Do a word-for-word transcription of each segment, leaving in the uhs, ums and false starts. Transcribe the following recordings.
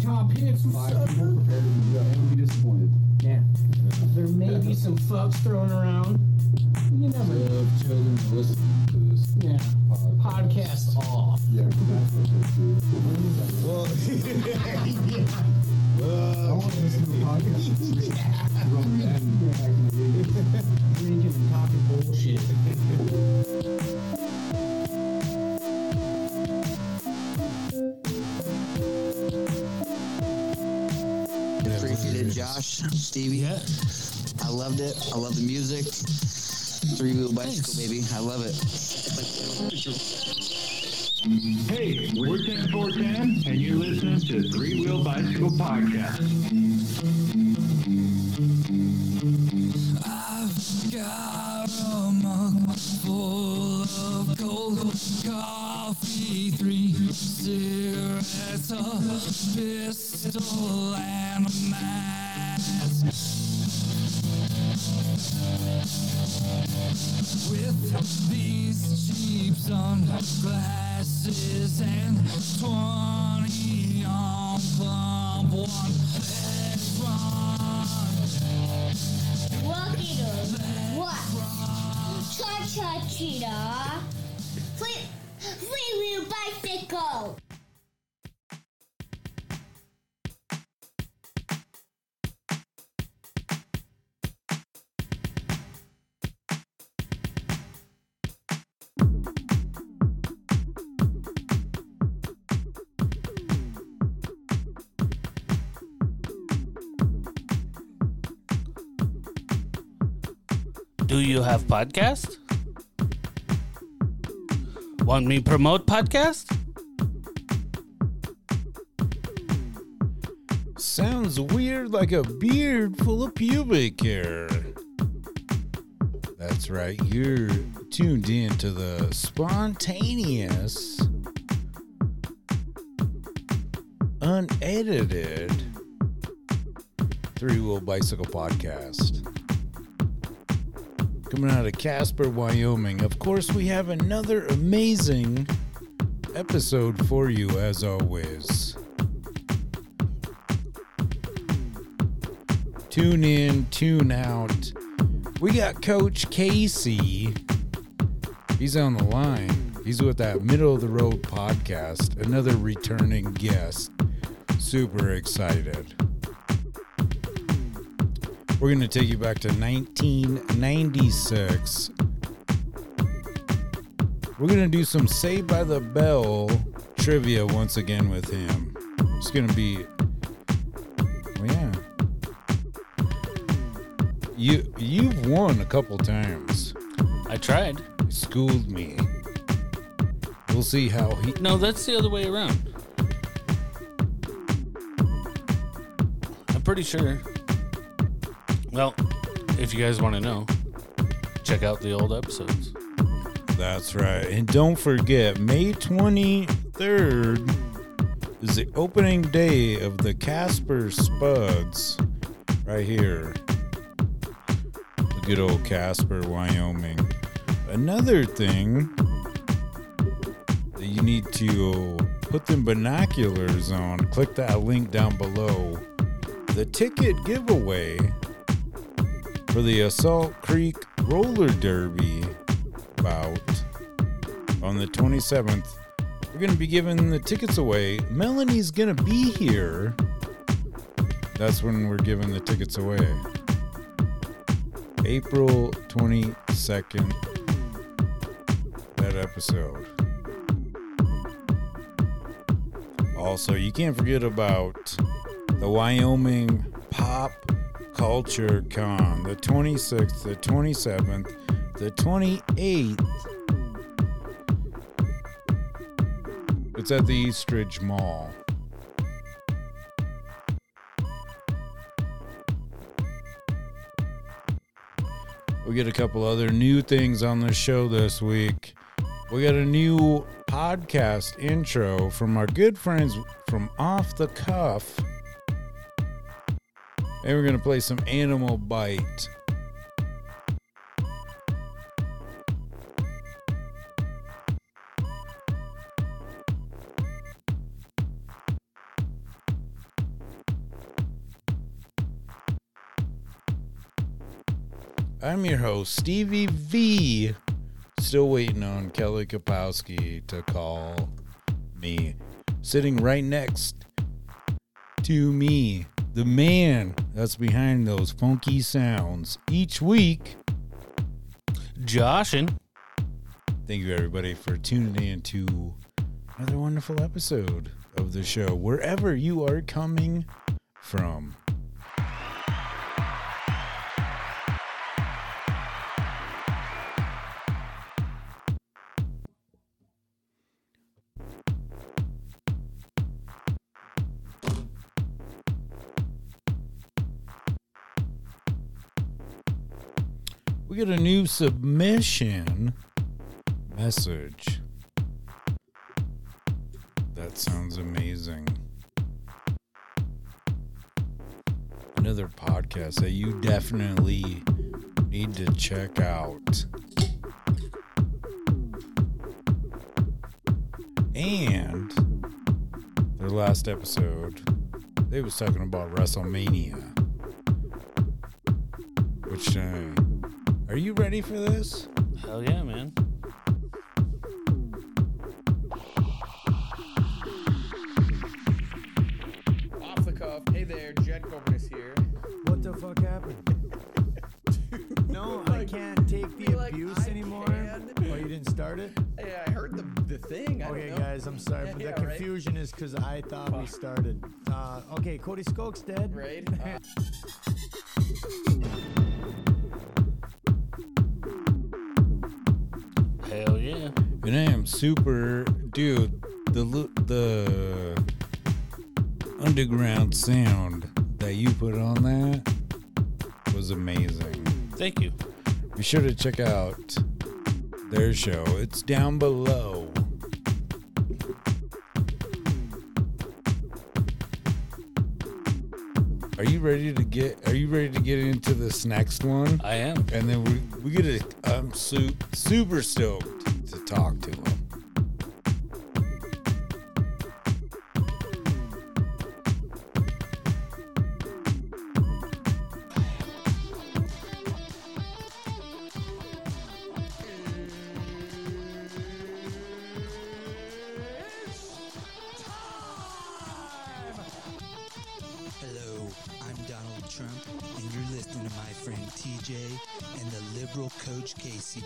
top hits. Five people prepared to be, uh, be disappointed. Yeah. There may be some fucks thrown around. You never know. If children listen to this Yeah. podcast. Podcast off. Yeah, that's what they do. Well, I want to listen to a podcast. From them back in the day. Drinking and talking bullshit. Appreciate it, Josh, Stevie. Yeah. I loved it. I love the music. Three wheel bicycle, Thanks. baby. I love it. Hey, we're ten four ten, and you're listening to Three Wheel Bicycle Podcast. I've got a mug full of cold coffee, three cigarettes, a pistol, and a mask. With these cheap sunglasses and twenty on pump one, let's run. Walkie what? Cha-cha cheetah. Flip, free wheel bicycle. Do you have podcast? Want me promote podcast? sounds weird like a beard full of pubic hair. That's right, you're tuned in to the spontaneous, unedited Three Wheel Bicycle Podcast. Coming out of Casper, Wyoming. Of course, we have another amazing episode for you, as always. Tune in, tune out. We got Coach Casey. He's on the line. He's with that Middle of the Road podcast. Another returning guest. Super excited. We're going to take you back to nineteen ninety-six. We're going to do some Saved by the Bell trivia once again with him. It's going to be, well, yeah. You, you've won a couple times. I tried. You schooled me. We'll see how he... No, that's the other way around. I'm pretty sure. Well, if you guys want to know, check out the old episodes. That's right. And don't forget, May twenty-third is the opening day of the Casper Spuds right here. The good old Casper, Wyoming. Another thing that you need to put them binoculars on, click that link down below. The ticket giveaway for the Assault Creek Roller Derby bout on the twenty-seventh. We're going to be giving the tickets away. Melanie's going to be here. That's when we're giving the tickets away. April twenty-second. That episode. Also, you can't forget about the Wyoming Pop Culture Con, the twenty-sixth, the twenty-seventh, the twenty-eighth. It's at the Eastridge Mall. We get a couple other new things on the show this week. We got a new podcast intro from our good friends from Off the Cuff. And we're going to play some Animal Bite. I'm your host, Stevie V. Still waiting on Kelly Kapowski to call me. Sitting right next to me, the man that's behind those funky sounds each week. Josh and Thank you, everybody, for tuning in to another wonderful episode of the show, wherever you are coming from. We get a new submission message. That sounds amazing. Another podcast that you definitely need to check out. And their last episode, they was talking about WrestleMania. Which, uh, are you ready for this? hell yeah, man. Off the cuff. Hey there, Jet Governess here. What the fuck happened? No, I can't take the like, abuse I anymore. can. Oh, you didn't start it? Yeah, I heard the the thing. I Okay, don't know. guys, I'm sorry, Yeah, but yeah, the right. confusion is because I thought we started. Uh, okay, Cody Skoke's dead. Right? Uh, Hell yeah. And I am super, dude. The lo- the underground sound that you put on that was amazing. Thank you. Be sure to check out their show. It's down below. Are you ready to get? Are you ready to get into this next one? I am. And then we we get a. I'm su- super stoked to talk to him. Hello, I'm Donald Trump, and you're listening to my friend T J and the liberal Coach Casey.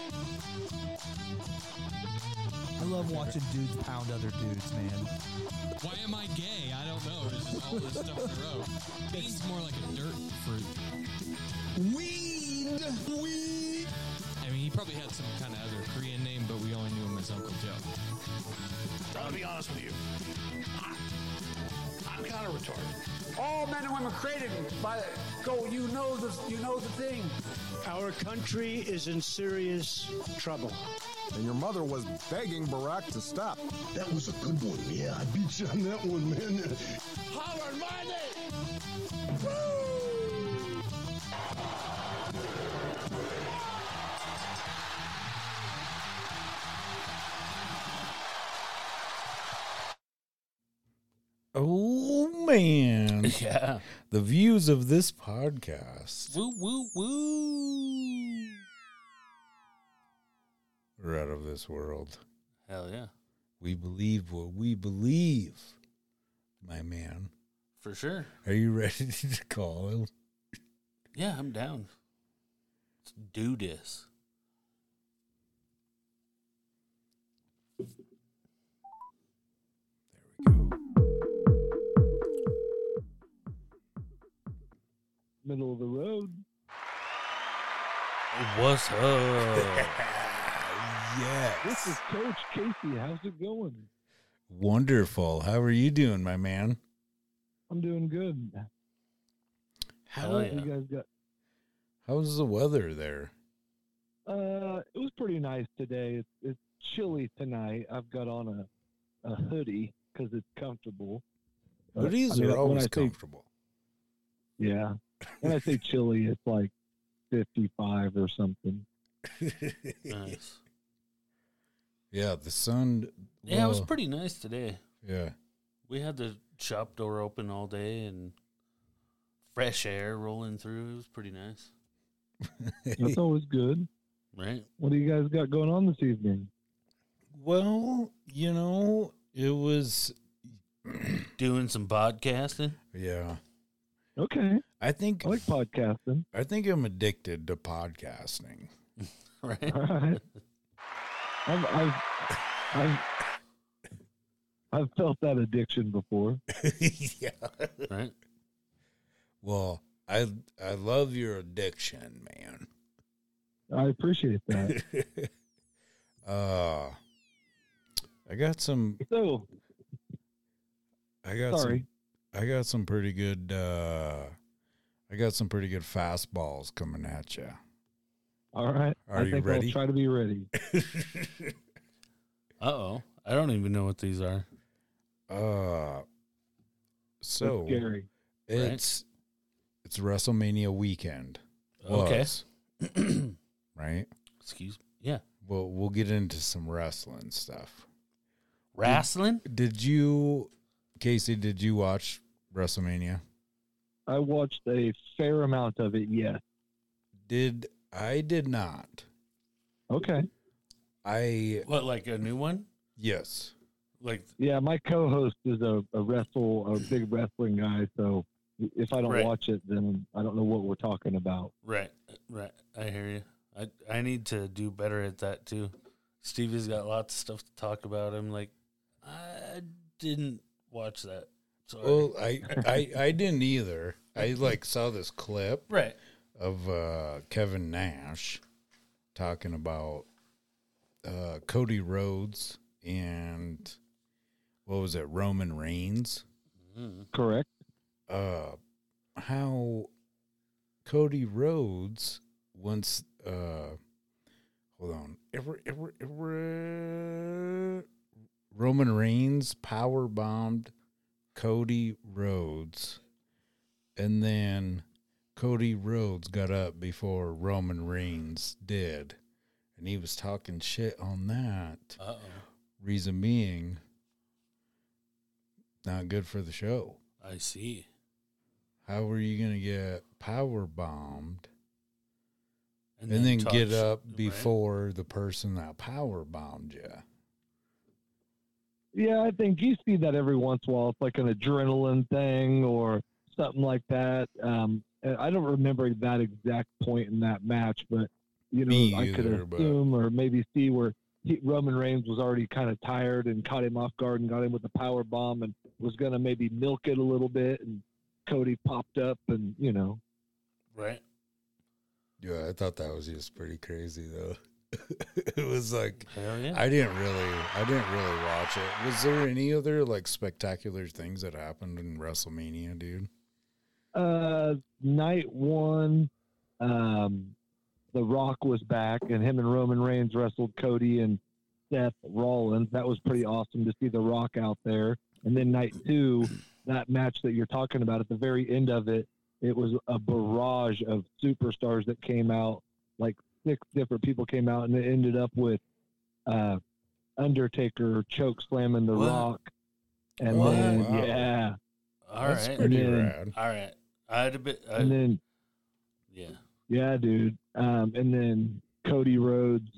I love watching dudes pound other dudes, man. Why am I gay? I don't know. It's just all this stuff in a row. Bean's more like a dirt fruit. Weed! Weed! I mean, he probably had some kind of other Korean name, but we only knew him as Uncle Joe. I'll be honest with you. I, I'm kind of retarded. All men and women created by go. You know the you know the thing. Our country is in serious trouble. And your mother was begging Barack to stop. That was a good one. Yeah, I beat you on that one, man. Howard Money! Oh man. Yeah. The views of this podcast. Woo, woo, woo. We're out of this world. Hell yeah. We believe what we believe, my man. For sure. Are you ready to call him? Yeah, I'm down. Let's do this. Middle of the road. What's up? Yes. This is Coach Casey. How's it going? Wonderful. How are you doing, my man? I'm doing good. Hell You yeah. guys got? How's the weather there? Uh, it was pretty nice today. It's it's chilly tonight. I've got on a a hoodie because it's comfortable. But, Hoodies I mean, are when always I say- comfortable. Yeah. When I say chilly, it's like fifty-five or something. Nice. Yeah, the sun. Yeah, it was well, pretty nice today. Yeah. We had the shop door open all day and fresh air rolling through. It was pretty nice. That's always good. Right. What do you guys got going on this evening? Well, you know, it was doing some podcasting. Yeah. Okay. I think I like podcasting. I think I'm addicted to podcasting. Right. All right. I've, I've, I've, I've felt that addiction before. Yeah. Right. Well, I I love your addiction, man. I appreciate that. uh, I got some. So, I got sorry. some. I got some pretty good. Uh, I got some pretty good fastballs coming at you. All right. Are I you think ready? I'll try to be ready. Uh-oh. I don't even know what these are. Uh, so That's scary. it's it's WrestleMania weekend. Okay. Was, right? Excuse me. Yeah. Well, we'll get into some wrestling stuff. Wrestling? Did, did you, Casey, did you watch WrestleMania? I watched a fair amount of it, yes. Did I did not. Okay. I What, like a new one? yes. Like Yeah, my co-host is a, a wrestle, a big wrestling guy, so if I don't Right. watch it, then I don't know what we're talking about. Right, right. I hear you. I I need to do better at that too. Stevie's got lots of stuff to talk about. I'm like, I didn't watch that. Sorry. Well, I, I I didn't either. I like saw this clip Right. of uh, Kevin Nash talking about uh, Cody Rhodes and what was it, Roman Reigns? Mm-hmm. Correct. Uh, how Cody Rhodes once uh, hold on, ever ever ever Roman Reigns power bombed Cody Rhodes, and then Cody Rhodes got up before Roman Reigns did, and he was talking shit on that. Uh-oh. Reason being, not good for the show. I see. How were you going to get power bombed And and, then, talk get sh- up right? before the person that power bombed you? Yeah, I think you see that every once in a while. It's like an adrenaline thing or something like that. Um, and I don't remember that exact point in that match, but you know, Me I could either, but- assume or maybe see where he, Roman Reigns was already kind of tired and caught him off guard and got him with the power bomb and was going to maybe milk it a little bit, and Cody popped up and you know. Right. Yeah, I thought that was just pretty crazy though. It was like Hell yeah. I didn't really I didn't really watch it. Was there any other like spectacular things that happened in WrestleMania, dude? Uh, night one, um, The Rock was back, and him and Roman Reigns wrestled Cody and Seth Rollins. That was pretty awesome to see The Rock out there. And then night two, that match that you're talking about, at the very end of it, it was a barrage of superstars that came out. Like six different people came out, and it ended up with uh, Undertaker choke slamming The What? Rock. And What? then, Wow. yeah. All That's right. pretty And then- rad. All right. I had a bit. I, And then, yeah. yeah, dude. Um, and then Cody Rhodes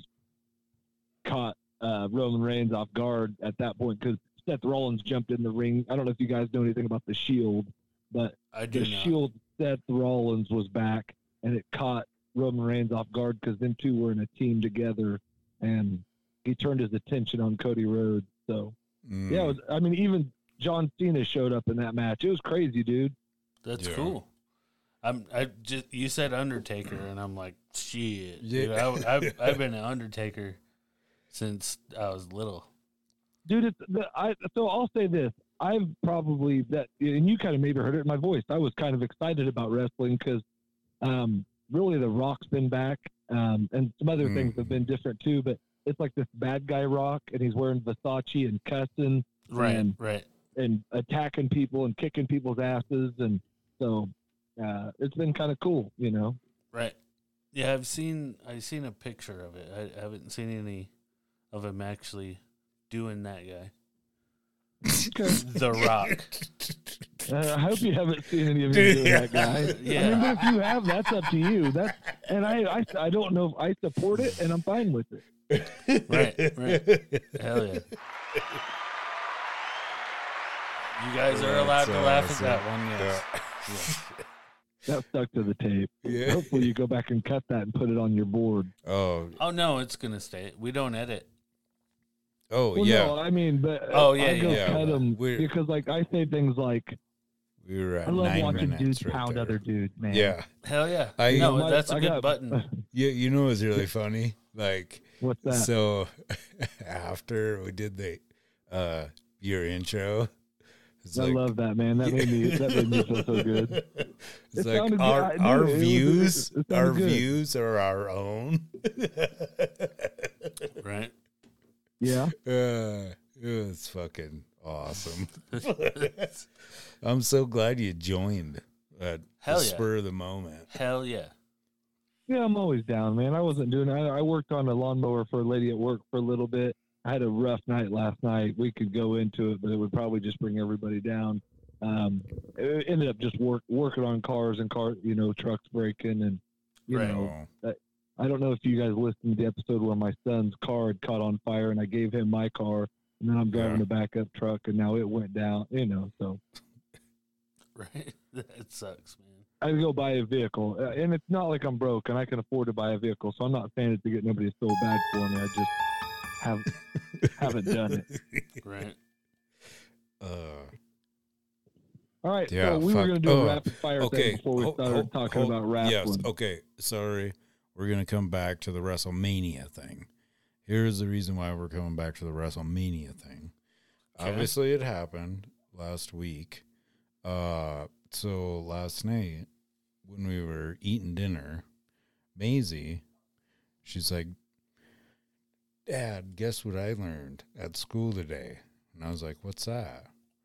caught uh, Roman Reigns off guard at that point because Seth Rollins jumped in the ring. I don't know if you guys know anything about the Shield, but I do the not. Shield, Seth Rollins was back, and it caught Roman Reigns off guard because them two were in a team together, and he turned his attention on Cody Rhodes. So, Mm. yeah, it was, I mean, even John Cena showed up in that match. It was crazy, dude. That's Yeah. cool. I'm. I just you said Undertaker, and I'm like, shit. Yeah. Dude, I, I've I've been an Undertaker since I was little. Dude, it's the, I so I'll say this. I've probably that, and you kind of maybe heard it in my voice. I was kind of excited about wrestling because, um, really The Rock's been back, um, and some other Mm. things have been different too. But it's like this bad guy Rock, and he's wearing Versace and cussing, Right. and Right. and attacking people and kicking people's asses, and so uh, it's been kind of cool, you know. Right. Yeah, I've seen I've seen a picture of it. I, I haven't seen any of him actually doing that guy. The Rock. Uh, I hope you haven't seen any of him doing that, guy. Yeah. I mean, but if you have, that's up to you. That's and I, I, I don't know if I support it, and I'm fine with it. Right, right. Hell yeah. You guys are allowed to laugh at that one, yes. Yeah. That stuck to the tape. Yeah. Hopefully you go back and cut that and put it on your board. Oh. Oh, no, it's going to stay. We don't edit. Oh, Well, yeah. no, I mean, but Oh, yeah, I go yeah. cut them We're- because, like, I say things like, We were at I love nine watching minutes dudes right pound there. other dudes, man. Yeah. Hell yeah. I- no, My- that's a I good got- button. Yeah, you know what's really funny? Like, What's that? So after we did the uh your intro, it's I like, love that, man. That made me that made me feel so good. It's It like sounded good. our I knew our it. It was- views, it- it sounded our good. views are our own. Right? Yeah. Uh, it was fucking awesome. I'm so glad you joined at Hell the yeah. spur of the moment. Hell yeah. Yeah, I'm always down, man. I wasn't doing I, I worked on a lawnmower for a lady at work for a little bit. I had a rough night last night. We could go into it, but it would probably just bring everybody down. Um, it ended up just work working on cars and car, you know, trucks breaking, and you Right. know, I, I don't know if you guys listened to the episode where my son's car had caught on fire, and I gave him my car, and then I'm driving Yeah. a backup truck, and now it went down. You know, so Right? That sucks, man. I go buy a vehicle, uh, and it's not like I'm broke and I can afford to buy a vehicle. So I'm not saying it to get nobody to feel bad for me. I just have haven't done it. Right. Uh, All right, yeah, so we fuck. were going to do oh, a rapid fire okay. thing before we Ho- started ho- talking ho- about wrestling. Yes, okay. Sorry. We're going to come back to the WrestleMania thing. Here's the reason why we're coming back to the WrestleMania thing. Okay. Obviously, it happened last week. Uh, so last night, when we were eating dinner, Maisie, she's like, Dad, guess what I learned at school today? And I was like, what's that?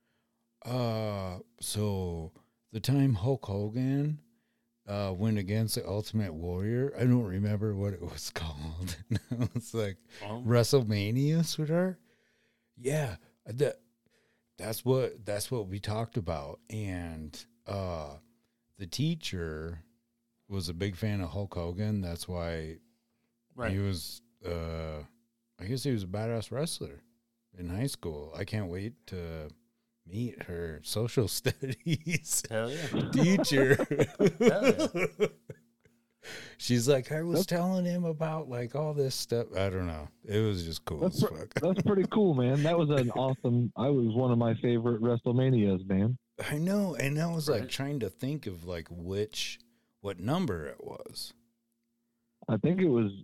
Uh, so the time Hulk Hogan uh, went against the Ultimate Warrior, I don't remember what it was called. It's like Oh. WrestleMania, sweetheart. Yeah, that that's what that's what we talked about. And uh, the teacher was a big fan of Hulk Hogan. That's why Right. he was. Uh, I guess he was a badass wrestler in high school. I can't wait to meet her social studies Hell yeah. teacher. Hell yeah. She's like, I was telling him about like all this stuff. I don't know. It was just cool That's, as pr- fuck. that's pretty cool, man. That was an awesome. I was one of my favorite WrestleManias, man. I know, and I was like Right. trying to think of like which, what number it was. I think it was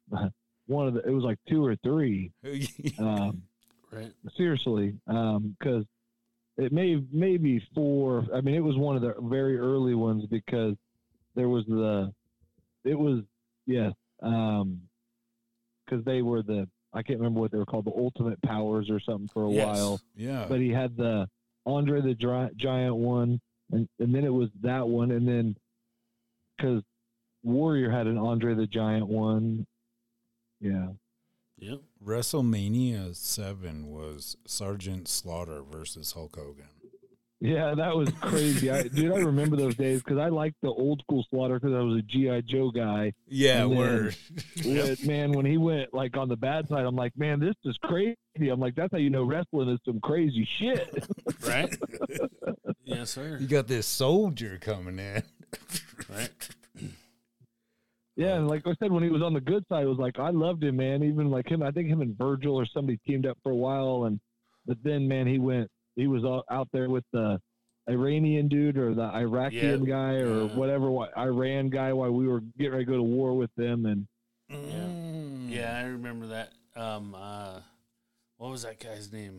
one of the. It was like two or three. Um, Right. seriously, because it may maybe four. I mean, it was one of the very early ones because there was the. It was yes, um, because they were the. I can't remember what they were called, the Ultimate Powers or something for a Yes. while. Yeah. But he had the Andre the Gi- Giant one, and and then it was that one, and then because Warrior had an Andre the Giant one. Yeah. Yep. WrestleMania seven was Sergeant Slaughter versus Hulk Hogan. Yeah, that was crazy. I, dude, I remember those days because I liked the old school Slaughter because I was a G I. Joe guy. Yeah, And then word. with- man, when he went like on the bad side, I'm like, man, this is crazy. I'm like, that's how you know wrestling is some crazy shit. Right? Yes, sir. You got this soldier coming in. Right. Yeah, and like I said, when he was on the good side, it was like I loved him, man. Even like him, I think him and Virgil or somebody teamed up for a while, and but then man, he went, he was all, out there with the Iranian dude or the Iraqian Yeah. guy or Yeah. whatever what, Iran guy while we were getting ready to go to war with them, and Yeah. Yeah, I remember that. Um, uh, what was that guy's name?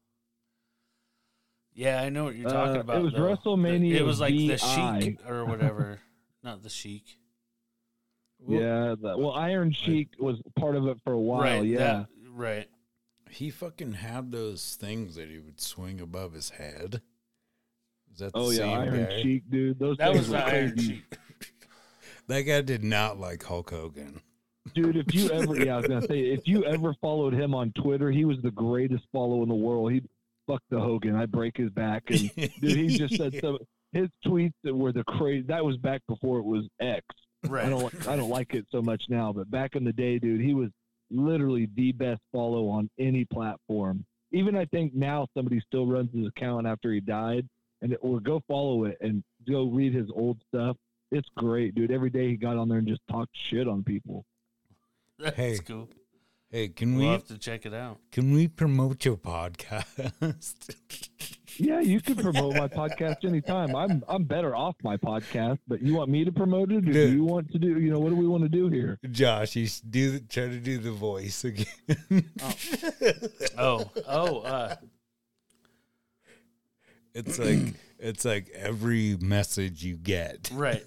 Yeah, I know what you're talking Uh, about. it was though. WrestleMania It was like the V I. Sheik or whatever. Not the Sheik. yeah, the, well, Iron Sheik was part of it for a while. right. yeah, that- right. He fucking had those things that he would swing above his head. Is that the oh yeah, same Iron guy? Sheik, dude. Those That things was were the Iron crazy. Sheik. That guy did not like Hulk Hogan. Dude, if you ever, yeah, I was gonna say, if you ever followed him on Twitter, he was the greatest follow in the world. He, fuck the Hogan. I break his back. And dude, he just said some his tweets that were the crazy. That was back before it was X. Right. I don't I don't like it so much now, but back in the day, dude, he was literally the best follow on any platform. Even I think now somebody still runs his account after he died, and it, or go follow it and go read his old stuff. It's great, dude. Every day he got on there and just talked shit on people. That's Hey. cool. Hey, can We'll we have to check it out. can we promote your podcast? Yeah, you can promote my podcast anytime. I'm I'm better off my podcast, but you want me to promote it, or do Dude. you want to do? You know, what do we want to do here? Josh, you should do the, try to do the voice again. Oh, oh, uh, It's like it's like every message you get. right.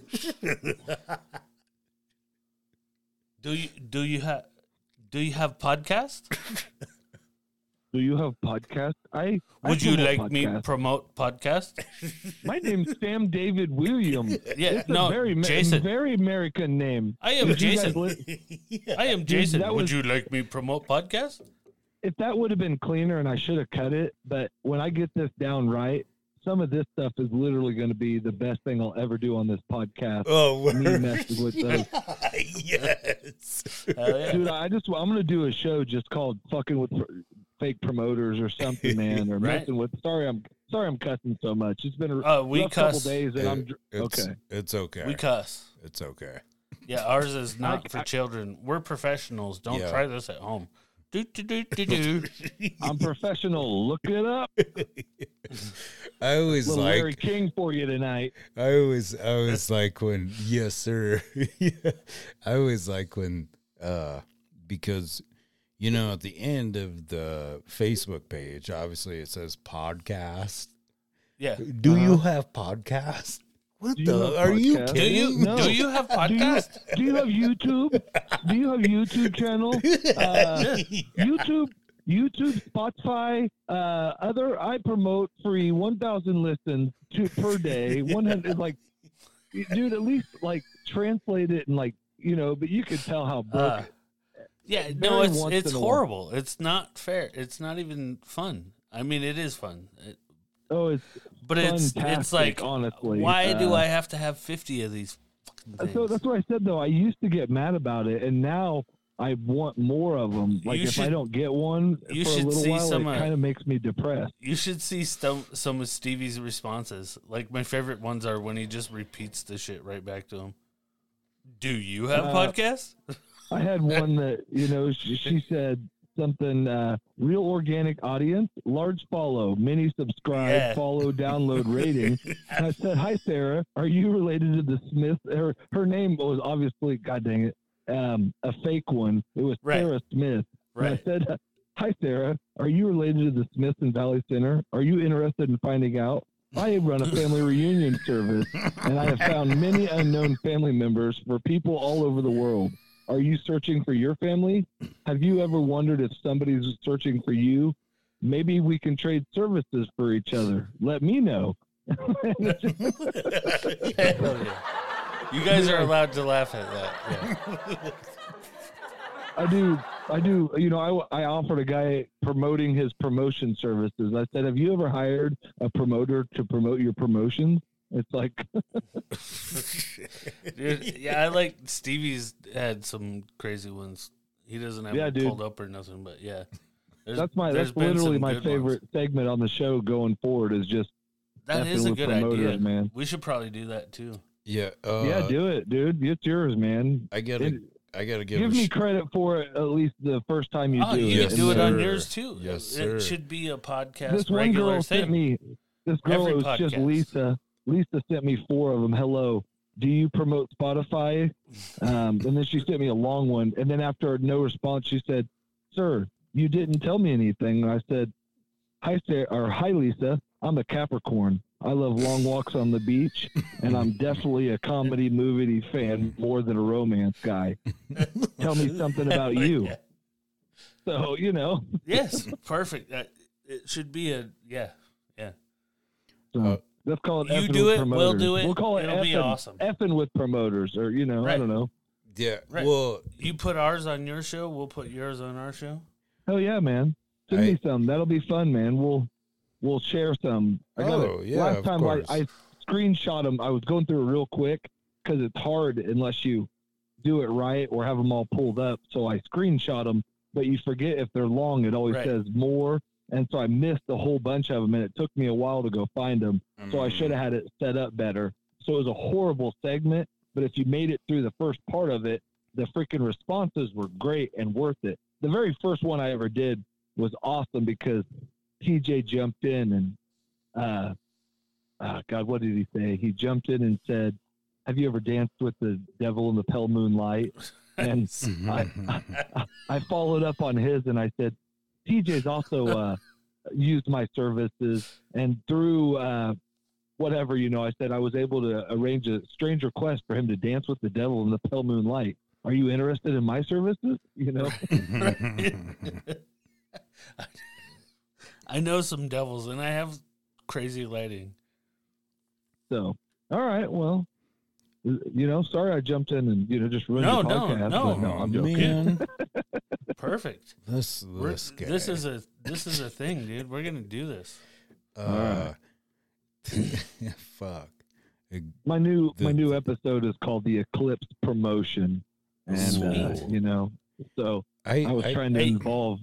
do you do you have do you have podcast? Do you have podcast? I I Would you promote like me podcasts. promote podcast? My name's Sam David Williams. Yeah, it's no, a very Ma- Jason. very American name. I am If you guys Jason. li- I am Dude, Jason. that Would was- you like me promote podcast? If that would have been cleaner, and I should have cut it, but when I get this down right, some of this stuff is literally going to be the best thing I'll ever do on this podcast. Oh, me word. messing with those. Yes. Hell yeah. Dude, I just I'm gonna do a show just called "Fucking with Pr- Fake Promoters" or something, man, or Right. messing with. Sorry, I'm sorry, I'm cussing so much. It's been a Uh, we rough couple cuss. days, and I'm dr- It's, okay. It's okay. We cuss. It's okay. Yeah, ours is not I- for I- children. We're professionals. Don't Yeah. try this at home. Do do do do do. I'm professional. Look it up. I always Little like Larry King for you tonight. I always I always like when yes sir. Yeah. I always like when uh because you know at the end of the Facebook page obviously it says podcast. Yeah. Do you have podcast? What Do you the have are you podcast? Do you kidding? No. do you have Do you, podcast? do you have YouTube? Do you have YouTube channel? Uh, YouTube, YouTube, Spotify, uh, other. I promote free one thousand listens to per day. One hundred, like, dude. At least like translate it and like you know. But you can tell how broke. Uh, yeah, no, Very it's once it's in a while. horrible. It's not fair. It's not even fun. I mean, it is fun. It, oh, it's but it's it's fantastic, like honestly. why do Uh, I have to have fifty of these fucking things? So that's what I said though. I used to get mad about it, and now I want more of them. Like You if I should- don't get one you for a should little see while, some, it uh, kind of makes me depressed. You should see some some of Stevie's responses. Like my favorite ones are when he just repeats the shit right back to him. Do you have Uh, podcasts? I had one that you know she, she said something. Uh, Real organic audience, large follow, mini subscribe, Yeah. follow, download, rating. And I said, "Hi Sarah, are you related to the Smith?" Her her name was obviously, God dang it, um, a fake one. It was Right. Sarah Smith. And I Right. said, "Hi Sarah, are you related to the Smith and Valley Center? Are you interested in finding out? I run a family reunion service, and I have found many unknown family members for people all over the world. Are you searching for your family? Have you ever wondered if somebody's searching for you? Maybe we can trade services for each other. Let me know." Hell yeah. You guys are allowed to laugh at that. Yeah. I do, I do. You know, I, I offered a guy promoting his promotion services. I said, "Have you ever hired a promoter to promote your promotions?" It's like, Dude, yeah, I like Stevie's had some crazy ones. He doesn't have Yeah, it dude. pulled up or nothing, but yeah. There's- that's my, there's that's been literally some my good favorite ones. segment on the show going forward is just That effing is a with good promoters, idea, man. We should probably do that too. Yeah. Uh, yeah, do it, dude. It's yours, man. I gotta It- I gotta give, Give a me sh- credit for it at least the first time you Oh, do you it. can do and it on then- yours too. Yes, It sir. should be a podcast This one regular girl thing. sent me. This girl, Every it was just podcast. Lisa. Lisa sent me four of them. Hello. Do you promote Spotify? Um, and then she sent me a long one. And then after no response, she said, "Sir, you didn't tell me anything." And I said, "Hi, Sarah, or hi, Lisa. I'm a Capricorn. I love long walks on the beach, and I'm definitely a comedy movie fan more than a romance guy. Tell me something about you." Yeah. So, you know. Yes, perfect. Uh, it should be a yeah, yeah. So let's call it You effing do with it, we'll promoters. do it, We'll call it it'll be effing, awesome. effing with promoters, or you know, I Right. don't know. Yeah. Right. Well, You put ours on your show, we'll put yours on our show. Hell yeah, man! Send I- me some. That'll be fun, man. We'll we'll share some. I got Oh, yeah, Last of time I, course. I screenshot them. I was going through it real quick because it's hard unless you do it right or have them all pulled up. So I screenshot them, but you forget if they're long. It always Right. says more. And so I missed a whole bunch of them, and it took me a while to go find them. So I should have had it set up better. So it was a horrible segment, but if you made it through the first part of it, the freaking responses were great and worth it. The very first one I ever did was awesome because T J jumped in and, uh, uh, God, what did he say? He jumped in and said, have you ever danced with the devil in the pale moonlight? And I, I, I followed up on his and I said, T J's also uh, used my services, and through uh, whatever, you know, I said I was able to arrange a strange request for him to dance with the devil in the pale moonlight. Are you interested in my services? You know? I know some devils, and I have crazy lighting. So, all right, well, you know, sorry I jumped in and, you know, just ruined No, the no, podcast. no. but no, I'm joking. Man, Perfect. this We're- this guy. this is a this is a thing, dude. We're gonna do this. Uh, fuck. My new The- my new episode is called the Eclipse Promotion, and uh, Sweet. you know, so I, I was I- trying to Hey. involve.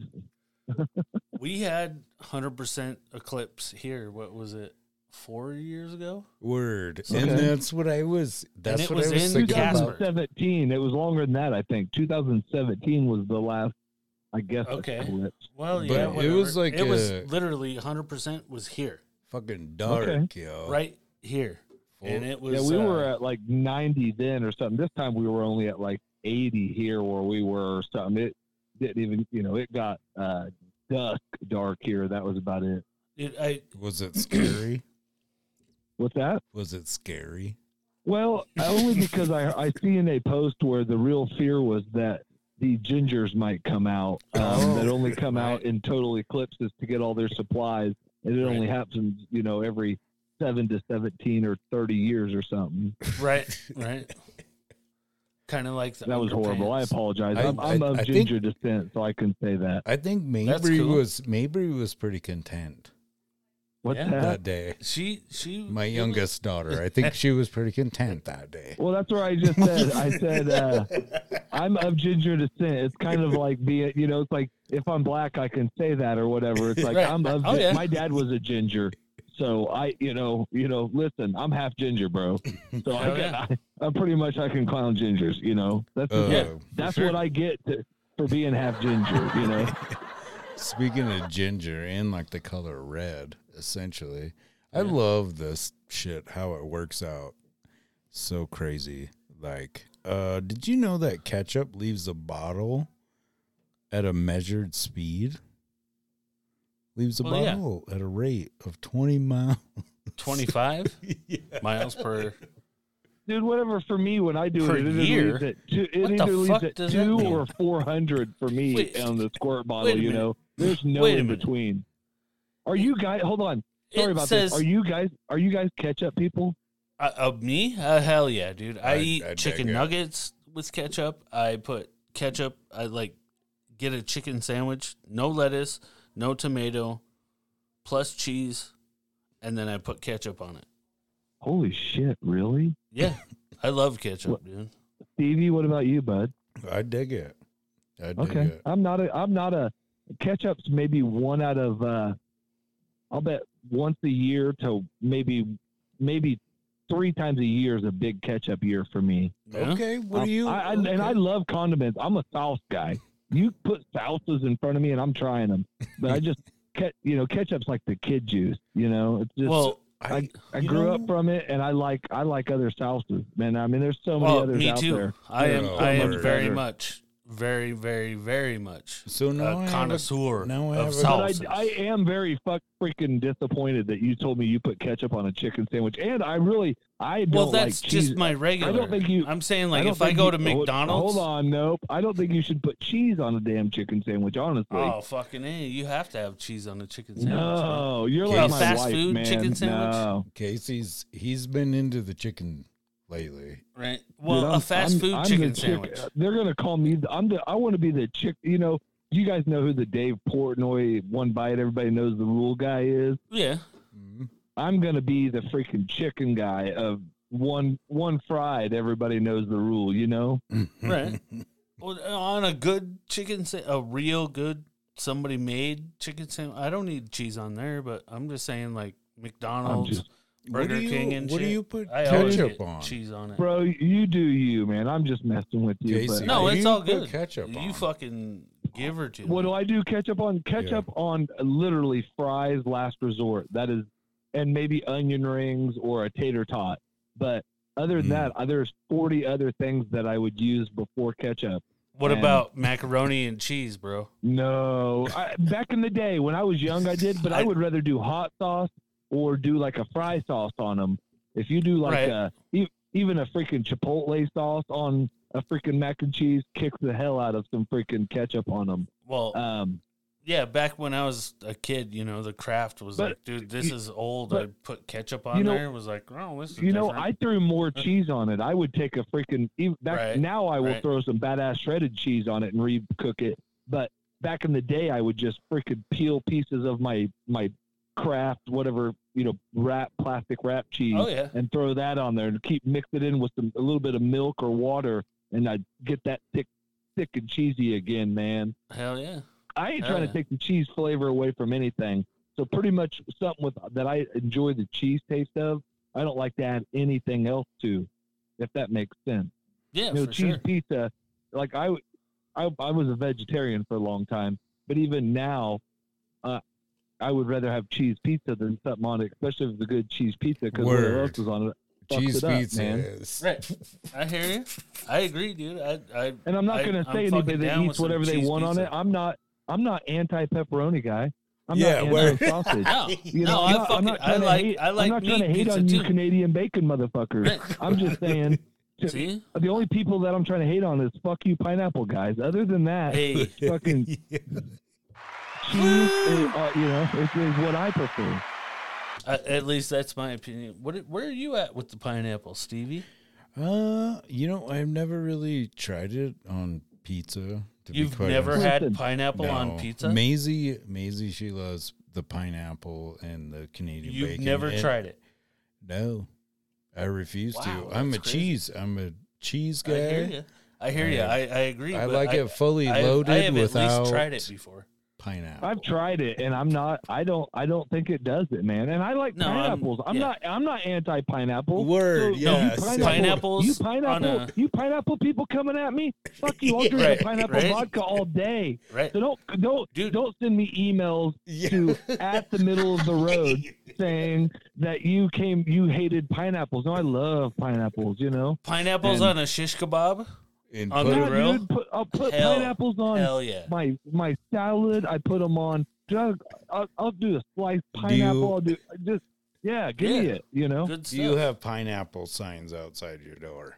We had one hundred percent Eclipse here. What was it? Four years ago? word, Okay. and that's what I was. That's it what was I was in thinking Casper. about. twenty seventeen. It was longer than that, I think. twenty seventeen was the last, I guess. Okay. Eclipse. Well, But yeah, it whatever. was like it was a- literally one hundred percent was here, Fucking dark, Okay. yo. right here, and it was. Yeah, we uh, were at like ninety then or something. This time we were only at like eighty here where we were or something. It didn't even, you know, it got uh, dusk dark here. That was about it. It, I Was it scary? What's that? Was it scary? Well, only because I I seen a post where the real fear was that the gingers might come out um, Oh, that only come right. out in total eclipses to get all their supplies, and it Right. only happens, you know, every seven to seventeen or thirty years or something. right, right. Kind of like the That was horrible. I underpants. apologize. I- I'm, I'm I- of I think- ginger descent, so I can say that. I think That's Mabry cool. was Mabry was pretty content What's Yeah. that? that day. She, she, My it was- youngest daughter. I think she was pretty content that day. Well, that's what I just said. I said uh, I'm of ginger descent. It's kind of like being, you know, it's like if I'm black, I can say that or whatever. It's like Right. I'm of. Oh, gi- yeah. My dad was a ginger, so I, you know, you know. Listen, I'm half ginger, bro. So I, Oh, can, yeah. I, I'm pretty much I can clown gingers. You know, that's Uh, Yeah, for that's sure. what I get to, for being half ginger. You know. Speaking of ginger and like the color red, essentially, I love this shit, how it works out. So crazy. Like, uh, did you know that ketchup leaves a bottle at a measured speed? Leaves a Well, yeah. bottle at a rate of twenty miles. twenty-five miles per. Dude, whatever for me when I do Per it, it year? either leaves at two, it What the either leaves fuck at does that two mean? or four hundred for me Wait. on the squirt bottle. Wait a You minute. know, there's no Wait a in minute. between. Are you guys? Hold on. Sorry It about says- this. Are you guys? Are you guys ketchup people? Uh, of me? Uh, hell yeah, dude. I, I- eat I dig chicken it. nuggets with ketchup. I put ketchup. I like get a chicken sandwich, no lettuce, no tomato, plus cheese, and then I put ketchup on it. Holy shit! Really, Yeah, I love ketchup, What- dude. Stevie? What about you, bud? I dig it. I dig Okay, it. I'm not a. I'm not a. Ketchup's maybe one out of. uh I'll bet once a year to maybe maybe three times a year is a big ketchup year for me. Yeah? Okay, what Um, do you? I, I, And I love condiments. I'm a sauce guy. You put salsas in front of me, and I'm trying them. But I just, ke- you know, ketchup's like the kid juice. You know, it's just. Well, I, I you grew know- up from it, and I like I like other salsas, man. I mean, there's so many well, others me out too. there. I am. Oh, I am word. very better. much, very, very, very much So now I a have a- connoisseur now I of have a- But sauces. I, I am very fuck freaking disappointed that you told me you put ketchup on a chicken sandwich, and I really I don't well, that's like cheese. just my regular. I don't think you. I'm saying like don't if I think go you- to hold- McDonald's. Hold on, nope. I don't think you should put cheese on a damn chicken sandwich. Honestly, Oh fucking A! You have to have cheese on a chicken sandwich. man. no, you're Okay, like my fast wife, food man. chicken sandwich? No. Casey's he's been into the chicken lately. Right. Well, Dude, a I'm- fast I'm- food I'm chicken the chick- sandwich. They're gonna call me. I'm the. I want to be the chick. You know, you guys know who the Dave Portnoy one bite everybody knows the rule guy is? Yeah. I'm gonna be the freaking chicken guy of one one fried. Everybody knows the rule, you know. Right. Well, on a good chicken, sa- a real good somebody made chicken sandwich. I don't need cheese on there, but I'm just saying like McDonald's, just- Burger What do you- King, and what do shit, you put I always ketchup get on? cheese on it. Bro, you do you, man. I'm just messing with you. Casey, but No, what do it's you all put good. ketchup you on? fucking give her to What me. do I do? Ketchup on ketchup on literally fries last resort. That is, and maybe onion rings or a tater tot. But other than Mm. that, uh, there's forty other things that I would use before ketchup. What And about macaroni and cheese, bro? No, I, back in the day when I was young, I did, but I, I- would rather do hot sauce or do like a fry sauce on them. If you do like Right. a e- even a freaking Chipotle sauce on a freaking mac and cheese, kicks the hell out of some freaking ketchup on them. Well, Um, yeah, back when I was a kid, you know, the Kraft was But like, dude, this you- is old. but I put ketchup on you know- there. It was like, oh, this is You know, different. I threw more cheese on it. I would take a freaking even back Right, now. I will right. throw some badass shredded cheese on it and recook it. But back in the day, I would just freaking peel pieces of my my Kraft whatever you know wrap plastic wrap cheese Oh, yeah. and throw that on there and keep mix it in with some a little bit of milk or water and I'd get that thick thick and cheesy again, man. Hell yeah. I ain't Hell trying yeah. to take the cheese flavor away from anything. So pretty much something with that I enjoy the cheese taste of. I don't like to add anything else to, if that makes sense. Yeah, you know, for cheese sure. pizza. Like I, I, I was a vegetarian for a long time, but even now, uh, I would rather have cheese pizza than something on it, especially if it's a good cheese pizza because whatever Word. else is on it. fucks Cheese it up, pizza man. is. Right. I hear you. I agree, dude. I, I And I'm not I- going to I'm say fucking anybody that down with eats some whatever they cheese want on pizza. it. I'm not. I'm not anti pepperoni guy. I'm Yeah, not where- anti sausage. No, You no, know, I I'm not, I'm fucking- not I trying to like- hate, I like I'm not trying to meat hate pizza on you too. Canadian bacon motherfuckers. I'm just saying. to- See? The only people that I'm trying to hate on is fuck you pineapple guys. Other than that, Hey. fucking cheese, is, uh, you know, is, is what I prefer. Uh, at least that's my opinion. What? Where are you at with the pineapple, Stevie? Uh, you know, I've never really tried it on pizza. To be You've quite never honest. had Listen. pineapple on No. pizza? Maisie, Maisie, she loves the pineapple and the Canadian You've bacon. never and- tried it. No, I refuse Wow, to. I'm a that's crazy. cheese. I'm a cheese guy. I hear you. I hear you. Uh, I, I agree. I but like it fully I, loaded I have without at least tried it before. pineapple. I've tried it, and I'm not. I don't. I don't think it does it, man. And I like No, I'm- pineapples. I'm, yeah. not. I'm not anti pineapple. Word, yes. Pineapples You on pineapple. a- You pineapple people coming at me. Fuck you. I'll drink Right, a pineapple right. vodka all day. Right. So don't don't Dude. don't send me emails to at the middle of the road saying that you came you hated pineapples. No, I love pineapples. You know. Pineapples And- on a shish kebab And on put the Yeah, grill. dude, put, I'll put Hell- pineapples on hell yeah. my my salad. I put them on. I'll, I'll, I'll do a sliced you- pineapple. I'll do just yeah, give me Yeah. it. You know. Good Do you stuff. have pineapple signs outside your door?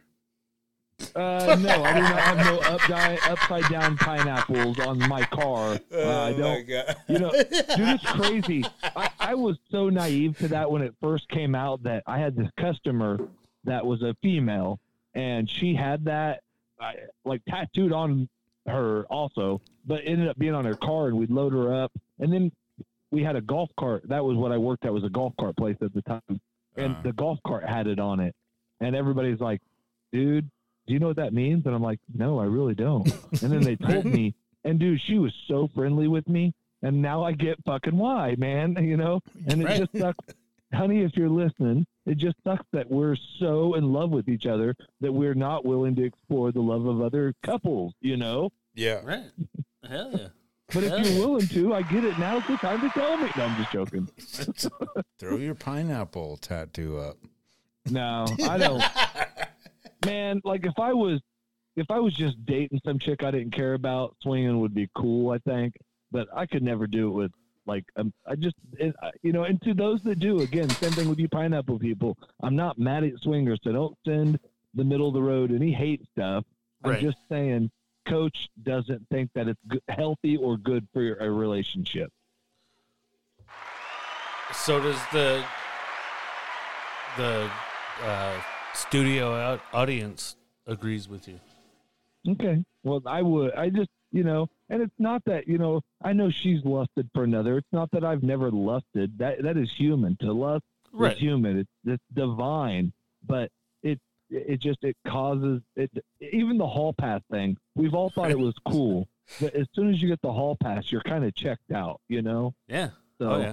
Uh, no, I do not have no upside upside down pineapples on my car. Uh, Oh I don't. You know, dude, it's crazy. I, I was so naive to that when it first came out that I had this customer that was a female, and she had that I, like tattooed on her also, but it ended up being on her car, and we'd load her up, and then we had a golf cart. That was what I worked at, was a golf cart place at the time, and Uh. the golf cart had it on it, and everybody's like, dude, do you know what that means? And I'm like, no, I really don't. And then they told me, and dude, she was so friendly with me. And now I get fucking why, man, you know? And it Right. just sucks. Honey, if you're listening, it just sucks that we're so in love with each other that we're not willing to explore the love of other couples, you know? Yeah. Right. Hell yeah. But if Hell you're yeah. willing to, I get it. Now's the time to tell me. No, I'm just joking. Throw your pineapple tattoo up. No, I don't. Man, like if I was, if I was just dating some chick I didn't care about, swinging would be cool, I think. But I could never do it with like um, I just, it, I- you know. And to those that do, again, same thing with you pineapple people. I'm not mad at swingers, so don't send the middle of the road any hate stuff. I'm Right. just saying, Coach doesn't think that it's good, healthy or good for your, a relationship. So does the the uh, studio out audience agrees with you? Okay. Well, I would. I just, you know, And it's not that, you know, I know she's lusted for another. It's not that I've never lusted. That that is human. To lust Right. is human. It's it's divine. But it it just it causes it. Even the hall pass thing. We've all thought it was cool. But as soon as you get the hall pass, you're kind of checked out. You know. Yeah. So, oh yeah.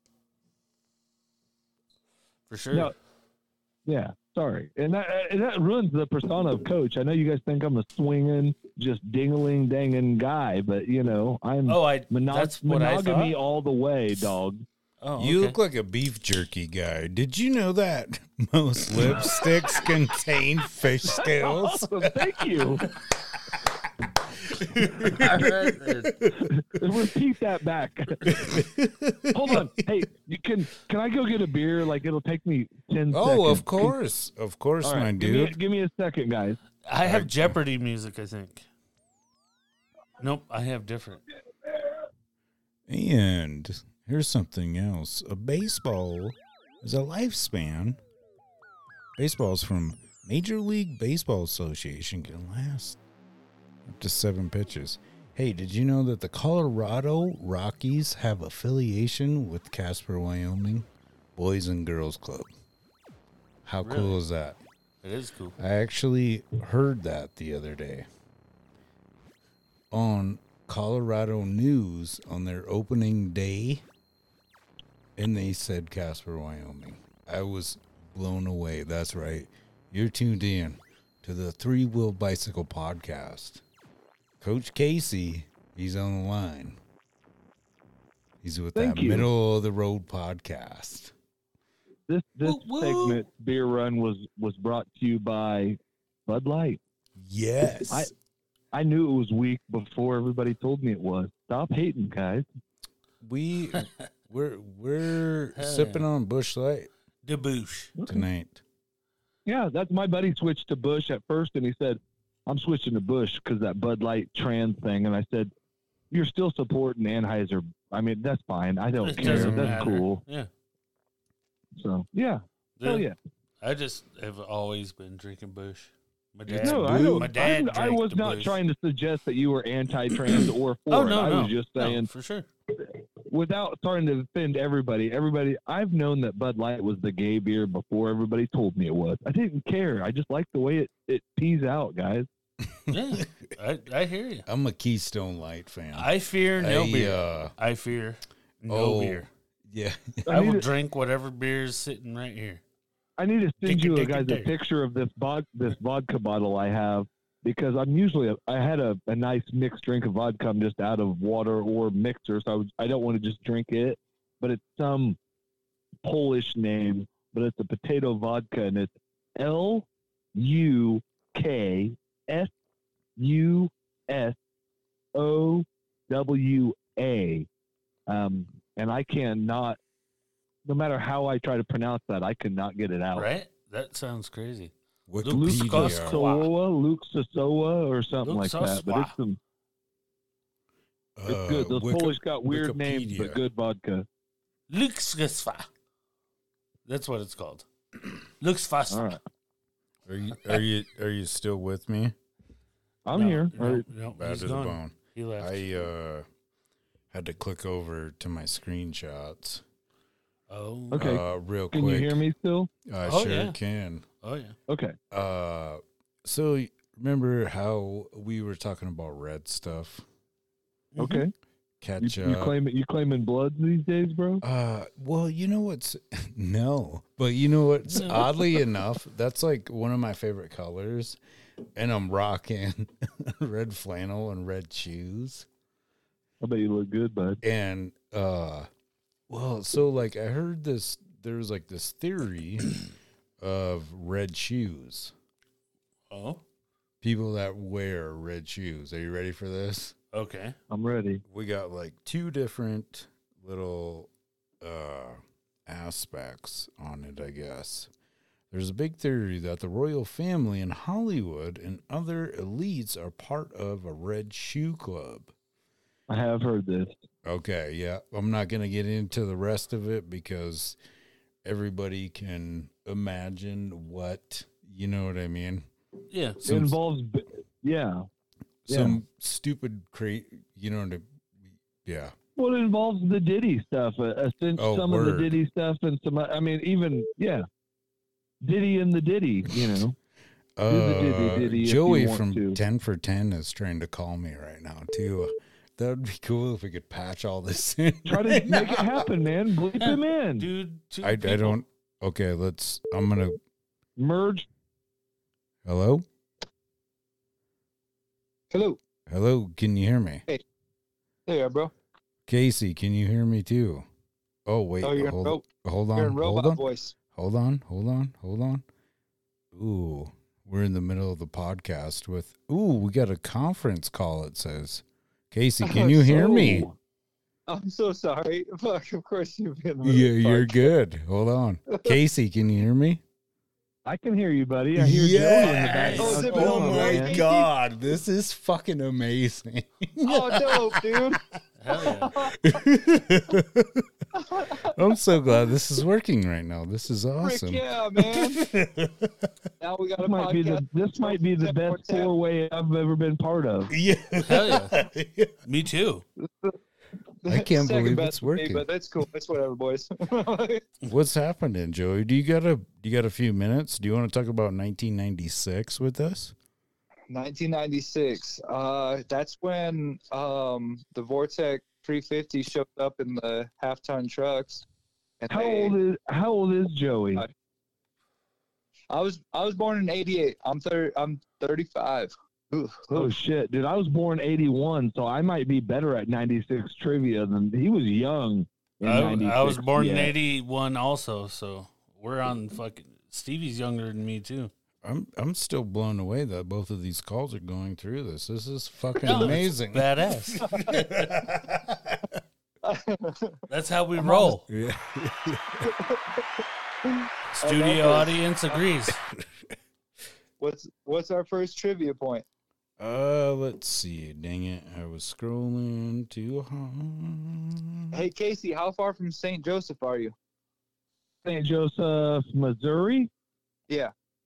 For sure. No, yeah. Sorry, and that and that ruins the persona of Coach. I know you guys think I'm a swinging, just dingling danging guy, but you know I'm Oh, I- mono- that's what I monogamy thought. all the way, dog. Oh, You okay. look like a beef jerky guy. Did you know that most lipsticks contain fish scales? Awesome, thank you. All right, then. Repeat that back. Hold on. Hey, you can can I go get a beer? Like it'll take me ten Oh, seconds. of course. Of course, All right, my give me, dude. give me a second, guys. I have Jeopardy music, I think. Nope, I have different. And here's something else. A baseball is a lifespan. Baseballs from Major League Baseball Association can last up to seven pitches. Hey, did you know that the Colorado Rockies have affiliation with Casper, Wyoming Boys and Girls Club? How Really? cool is that? It is cool. I actually heard that the other day on Colorado News on their opening day, and they said Casper, Wyoming. I was blown away. That's right. You're tuned in to the Three Wheel Bicycle Podcast. Coach Casey, he's on the line. He's with Thank that you. Middle of the Road podcast. This this Woo, woo. segment beer run was was brought to you by Bud Light. Yes. I I knew it was weak before everybody told me it was. Stop hating, guys. We we're we're Hell sipping yeah. on Busch Light The Boosh. tonight. Yeah, that's my buddy switched to Bush at first, and he said, "I'm switching to Bush because that Bud Light trans thing." And I said, "You're still supporting Anheuser. I mean, that's fine. I don't It care. doesn't That's matter. cool." Yeah. So yeah, hell yeah. I just have always been drinking Bush. My dad, No, I don't. my dad I'm- I drank was the not Bush. trying to suggest that you were anti-trans or for Oh it. no, I no, was just no, saying, for sure. without starting to offend everybody, everybody, I've known that Bud Light was the gay beer before everybody told me it was. I didn't care. I just like the way it, it pees out, guys. Yeah, I, I hear you. I'm a Keystone Light fan. I fear no I, beer. uh, I fear no oh, beer. Yeah. I, I will need to- drink whatever beer is sitting right here. I need to send Dick it, you dick it, guys a dick. picture of this bod- this vodka bottle I have because I'm usually a, I had a, a nice mixed drink of vodka. I'm just out of water or mixer, so I, was, I don't want to just drink it. But it's some Polish name, but it's a potato vodka, and it's L U K S U S O W A, um, and I cannot. No matter how I try to pronounce that, I cannot get it out. Right? That sounds crazy. Wikipedia. Soa, Luke Sosoa, or something Luke like that. But it's some, it's Uh, good. Those Wiki- Polish got weird names, Wikipedia. but good vodka. Luxfasfa. That's what it's called. Luxfasfa. All right, Are you are you are you still with me? I'm No, here. no, All right. no, Bad he's to the gone. bone. He left. I uh had to click over to my screenshots. oh. Okay. Uh, real Can quick. you hear me still? I Oh, sure yeah. can. Oh yeah. Okay. Uh, so y- remember how we were talking about red stuff? Okay. You, Catch you up. claim you claiming bloods these days, bro? Uh, well, you know what's no, but you know what's No. oddly enough, that's like one of my favorite colors, and I'm rocking red flannel and red shoes, I bet you look good, bud. and uh, well, so like I heard this, there was like this theory of red shoes, Oh. people that wear red shoes. Are you ready for this? Okay. I'm ready. We got like two different little uh, aspects on it, I guess. There's a big theory that the royal family in Hollywood and other elites are part of a red shoe club. I have heard this. Okay, yeah. I'm not going to get into the rest of it because everybody can imagine what, you know what I mean? Yeah. It involves, b- yeah. some stupid crate, you know, to, yeah. Well, it involves the Diddy stuff, uh, uh, since Oh, some word. of the Diddy stuff, and some. I mean, even yeah, Diddy and the Diddy. You know, Uh, Do the Diddy Diddy if Joey you want from to. ten for ten is trying to call me right now too. That would be cool if we could patch all this in. Try to right make it now. happen, man. Bleep him in, dude. Two I, I people. don't. Okay, let's. I'm gonna merge. Hello. Hello. Hello. Can you hear me? Hey. Hey, bro. Casey, can you hear me too? Oh wait, Oh, you're in hold, ro- hold you're on, in hold robot on, voice. hold on, hold on, hold on. Ooh, we're in the middle of the podcast with. Ooh, we got a conference call. It says, Casey, can you hear me? I'm so sorry. Fuck, of course you've been. Yeah, you're good. Hold on, Casey, can you hear me? I can hear you, buddy. I hear Joey in the back. Oh, is it Oh Bill my Murray? God, this is fucking amazing. Oh, dope, dude. Hell yeah. I'm so glad this is working right now. This is Frick awesome. yeah, man. Now we got a This might be the podcast. this might be the best four way I've ever been part of. Yeah, Hell yeah. Me too. I can't Second believe best it's for me, working. but that's cool. That's whatever, boys. What's happening, Joey? Do you got a do you got a few minutes? Do you want to talk about nineteen ninety-six with us? nineteen ninety-six. Uh, that's when um, the Vortec three fifty showed up in the half ton trucks. And How they- old is How old is Joey? I was I was born in eighty-eight. I'm thirty. I'm thirty-five. Ooh, Oh ooh. shit, dude! I was born eighty-one, so I might be better at ninety-six trivia than he was young. in I, I ninety-six, was born in yeah. eighty-one also, so we're on fucking. Stevie's younger than me too. I'm I'm still blown away that both of these calls are going through this. This is fucking No, it's amazing. badass. That's how we roll. Yeah. Studio audience agrees. What's what's our first trivia point? Uh, let's see. Dang it, I was scrolling too hard. Hey Casey, how far from Saint Joseph are you? Saint Joseph, Missouri. Yeah.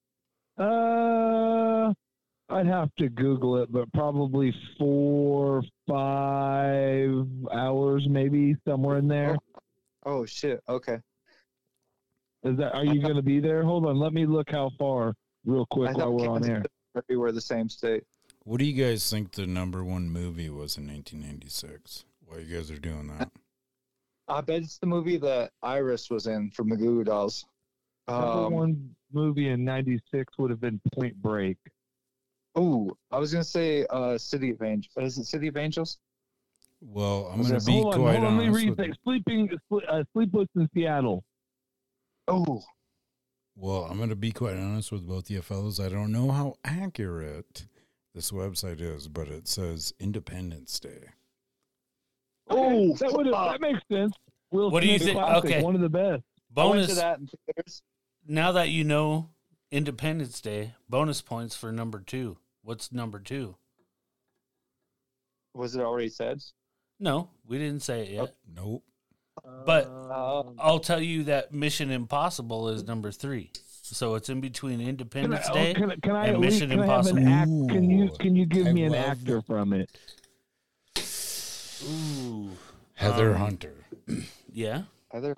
Uh, I'd have to Google it, but probably four, five hours, maybe somewhere in there. Oh shit. Okay. Is that? Are you going to be there? Hold on, let me look how far, real quick, I while thought we're on Kansas air. and Missouri were the same state. What do you guys think the number one movie was in nineteen ninety-six? While you guys are doing that, I bet it's the movie that Iris was in from the Goo Goo Dolls. Number Um, one movie in ninety-six would have been Point Break. Oh, I was gonna say uh, City of Angels. Is it City of Angels? well, I'm Was gonna it- be hold on, quite hold on, let me honest. read With, that. Sleeping, uh, Sleepless in Seattle. Oh, well, I'm gonna be quite honest with both you fellas. I don't know how accurate this website is, but it says Independence Day. Oh, that would that makes sense. Will What do you Smith think? classic, Okay. one of the best. I went Bonus. to that in theaters. Now that you know Independence Day, bonus points for number two. What's number two? Was it already said? No, we didn't say it yet. Nope. But Uh, I'll tell you that Mission Impossible is number three. So it's in between Can I, Independence oh, Day can, I- can I and at least Mission can I have Impossible. an act? Can you Ooh, can you give I me an love actor that. from it? Ooh. Heather Um, Hunter. Yeah. Heather.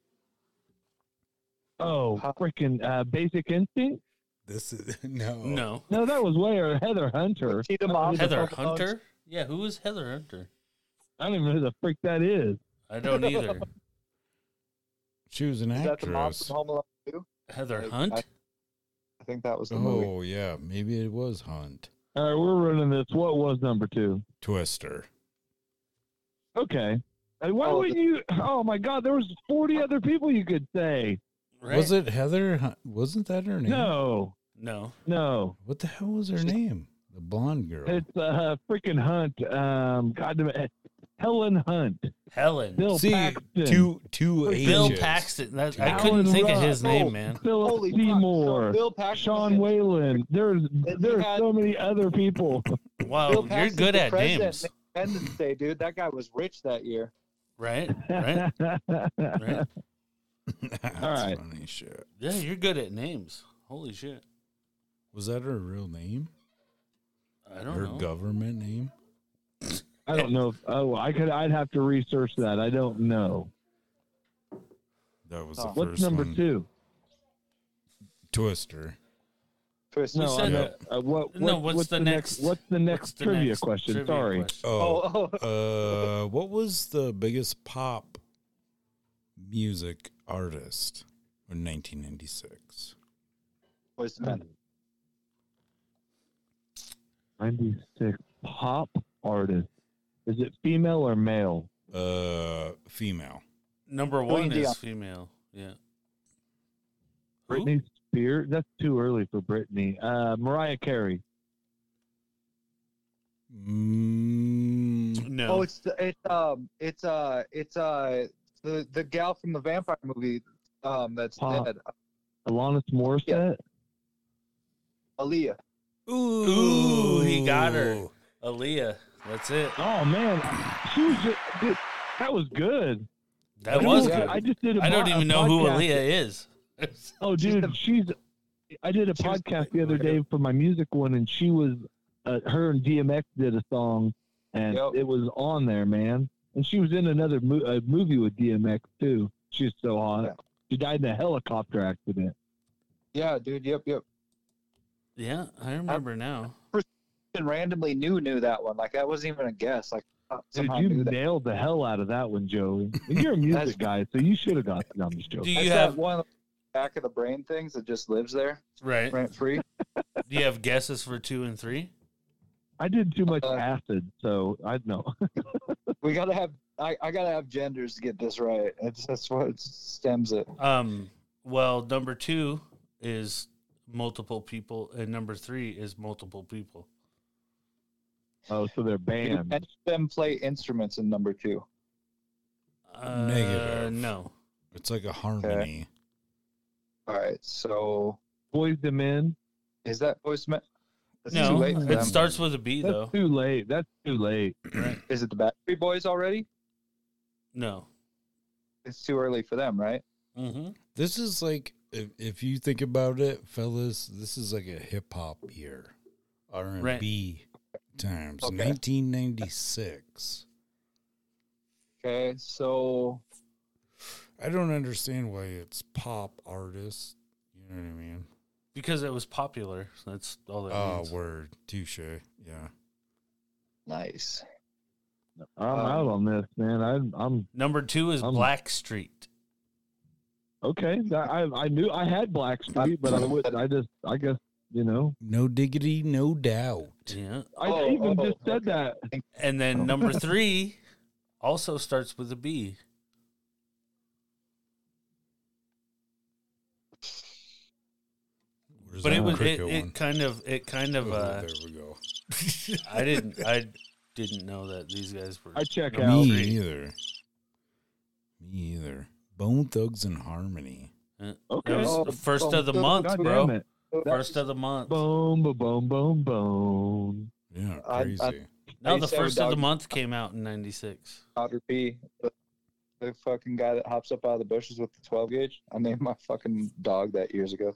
Oh, freaking uh, Basic Instinct. This is no. No. No, that was way or Heather Hunter. She the mom. Heather Home Alone. Hunter? Yeah, who is Heather Hunter? I don't even know who the freak that is. I don't either. She was an Is that the mom actress. from Home Alone too? Heather I- Hunt? I, I think that was the movie. Oh yeah, maybe it was Hunt. All right, we're running this. What was number two? Twister. Okay. And why Oh, wouldn't the- you? Oh my God, there was forty other people you could say. Right? Was it Heather? Hun- Wasn't that her name? No, No. no, What the hell was her name? The blonde girl. it's uh freaking Hunt. Um, God damn it, Helen Hunt. Helen. Bill See, Paxton. two two H's. Bill Paxton. That, I Alan couldn't think of Rudd. his name, Oh, man. Philip Holy fuck, Seymour. so Bill Paxton Sean was in- Whalen. There's And he there's had- so many other people. Wow, Bill you're Paxton's good the at president names. of Independence Day, dude. That guy was rich that year. Right? Right? Right? That's All right. funny shit. Yeah, you're good at names. Holy shit. Was that her real name? I don't Her know. government name? I don't know. If, oh, I could. I'd have to research that. I don't know. That was the What's first number one. two? Twister. Twister. No, I know. Uh, what, what, No, what's the next- What's the next what's the trivia next question? trivia Sorry. question? Oh, uh, what was the biggest pop music artist in nineteen ninety-six? Boyz two Men. ninety-six pop artist. Is it female or male? Uh, female. Number Celine one Dion. is female. Yeah. Britney Spears. That's too early for Britney. Uh, Mariah Carey. Mm, No. Oh, it's the, it's um it's uh it's uh the the gal from the vampire movie um that's Pop. dead. Alanis Morissette. Aaliyah. Ooh, he got her. Aaliyah. That's it. Oh man, she was just, dude, that was good. That Dude, was I- good. I just did a I don't po- a even know who podcast. Aaliyah is. Oh, dude, she's. I did a podcast the other day for my music one, and she was. Uh, her and D M X did a song, and Yep. it was on there, man. And she was in another mo- a movie with D M X too. She's so hot. Yeah. She died in a helicopter accident. Yeah, dude. Yep, yep. Yeah, I remember now. And randomly knew knew that one. Like that wasn't even a guess. Like Dude, somehow you knew that. nailed the hell out of that one, Joey. And you're a music guy, so you should have got. No, I'm just Do joking. you That's have that one of the back of the brain things that just lives there right? rent free. Do you have guesses for two and three? I did too much Uh, acid, so I know. We gotta have. I, I gotta have genders to get this right. It's, that's what stems it. Um. Well, number two is multiple people, and number three is multiple people. Oh, so they're banned. And them play instruments in number two. Uh, Negative. No. It's like a harmony. All right, so Boys the Men. is that voice? Me- That's No. too late for It them. starts with a B That's though. too late. That's too late. Is it the Backstreet Boys already? No. It's too early for them, right? Mm-hmm. This is like, if, if you think about it, fellas, this is like a hip hop year. R and B times. Okay. nineteen ninety-six. Okay, so I don't understand why it's pop artists. You know what I mean? Because it was popular. That's all that Oh, means. word. Touche. Yeah. nice. I'm Um, out on this, man. I, I'm Number two is I'm- Blackstreet. okay. I I knew I had Blackstreet, but I would. I just. I guess you know. No diggity, no doubt. Yeah. I Oh, even oh, just said that. And then number three also starts with a B. Where's But it that was it, cricket one? it kind of it kind of Oh, uh there we go. I didn't I didn't know that these guys were I check number out. Me three. either. Me either. Bone Thugs and Harmony. Uh, Okay. It was Oh, the first oh, of the God month, God bro. damn it. First of the month. Boom, boom, boom, boom, boom. Yeah, I- I- crazy. I No, used the to have a first of the dog- month came out in ninety-six. Otter P, the, the fucking guy that hops up out of the bushes with the twelve gauge. I named my fucking dog that years ago.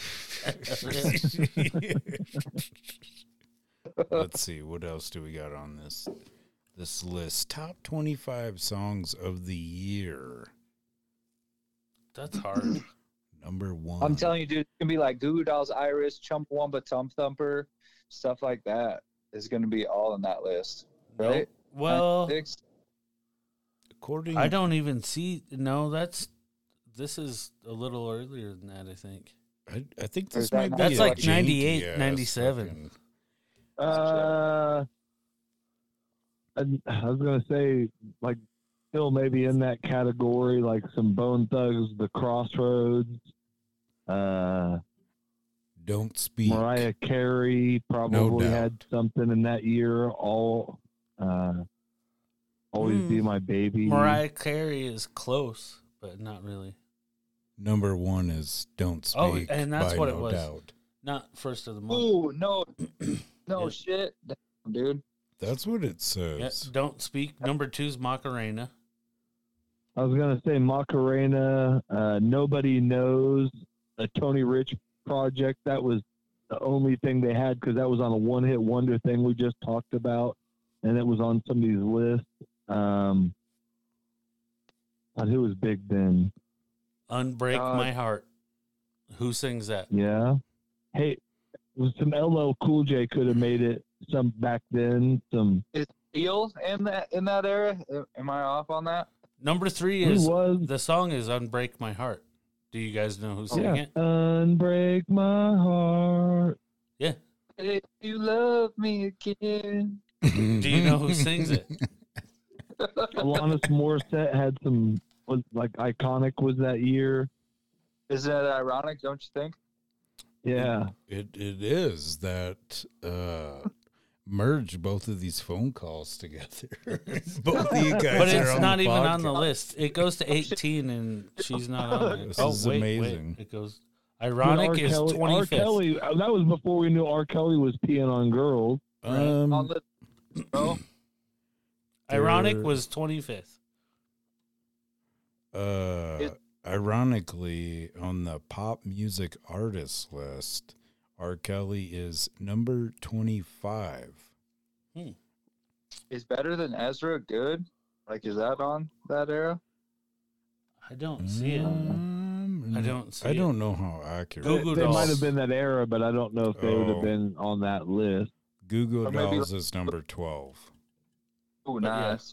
Let's see, what else do we got on this this list? Top twenty-five songs of the year. That's hard. Number one. I'm telling you, dude, it's gonna be like Goo Goo Dolls, Iris, Chumpawamba, Tump Thumper, stuff like that is gonna be all in that list, right? Well, Six. According I don't even see. No, that's this is a little earlier than that. I think I, I think Or this is that might be that's a like janky ninety-eight, ass ninety-seven. fucking- Uh, I, I was gonna say like still maybe in that category, like some Bone Thugs, The Crossroads, uh, Don't Speak. Mariah Carey probably doubt. had something in that year. All, uh, Always Be Hmm. My Baby. Mariah Carey is close, but not really. Number one is Don't Speak. Oh, and that's by what No it was. Doubt. Not first of the month. Ooh, no, no Yeah. shit, damn, dude. That's what it Yeah, says. don't speak. Number two's Macarena. I was gonna say Macarena, uh, Nobody Knows, a Tony Rich project. That was the only thing they had because that was on a one-hit wonder thing we just talked about, and it was on somebody's list. Um, God, who was big then? Unbreak Uh, My Heart. Who sings that? Yeah. Hey, was some L L Cool J could have made it some back then. Some Is Eel in that in that era? Am I off on that? Number three Who is was? the song is Unbreak My Heart. Do you guys know who's singing yeah. it? Unbreak my heart. Yeah. If you love me again. Do you know who sings it? Alanis Morissette had some was like iconic was that year. Isn't that ironic? Don't you think? Yeah. It it is that uh, merge both of these phone calls together. Both of you guys, But are it's on not the even podcast. on the list. It goes to eighteen, and she's not on it. This oh, is wait, amazing. Wait. It goes. Ironic R. is Kelly, R. twenty-fifth. Kelly, uh, that was before we knew R. Kelly was peeing on girls. Um, On the bro. Ironic There- was twenty-fifth. Uh, ironically, on the pop music artist list, R. Kelly is number twenty-five. Hmm. Is Better Than Ezra good? Like, is that on that era? I don't see it. Um, I don't see I it. don't know how accurate. Google They might Dolls. have been that era, but I don't know if they would Oh. have been on that list. Google Or maybe- Dolls is number twelve. Oh, yeah. nice.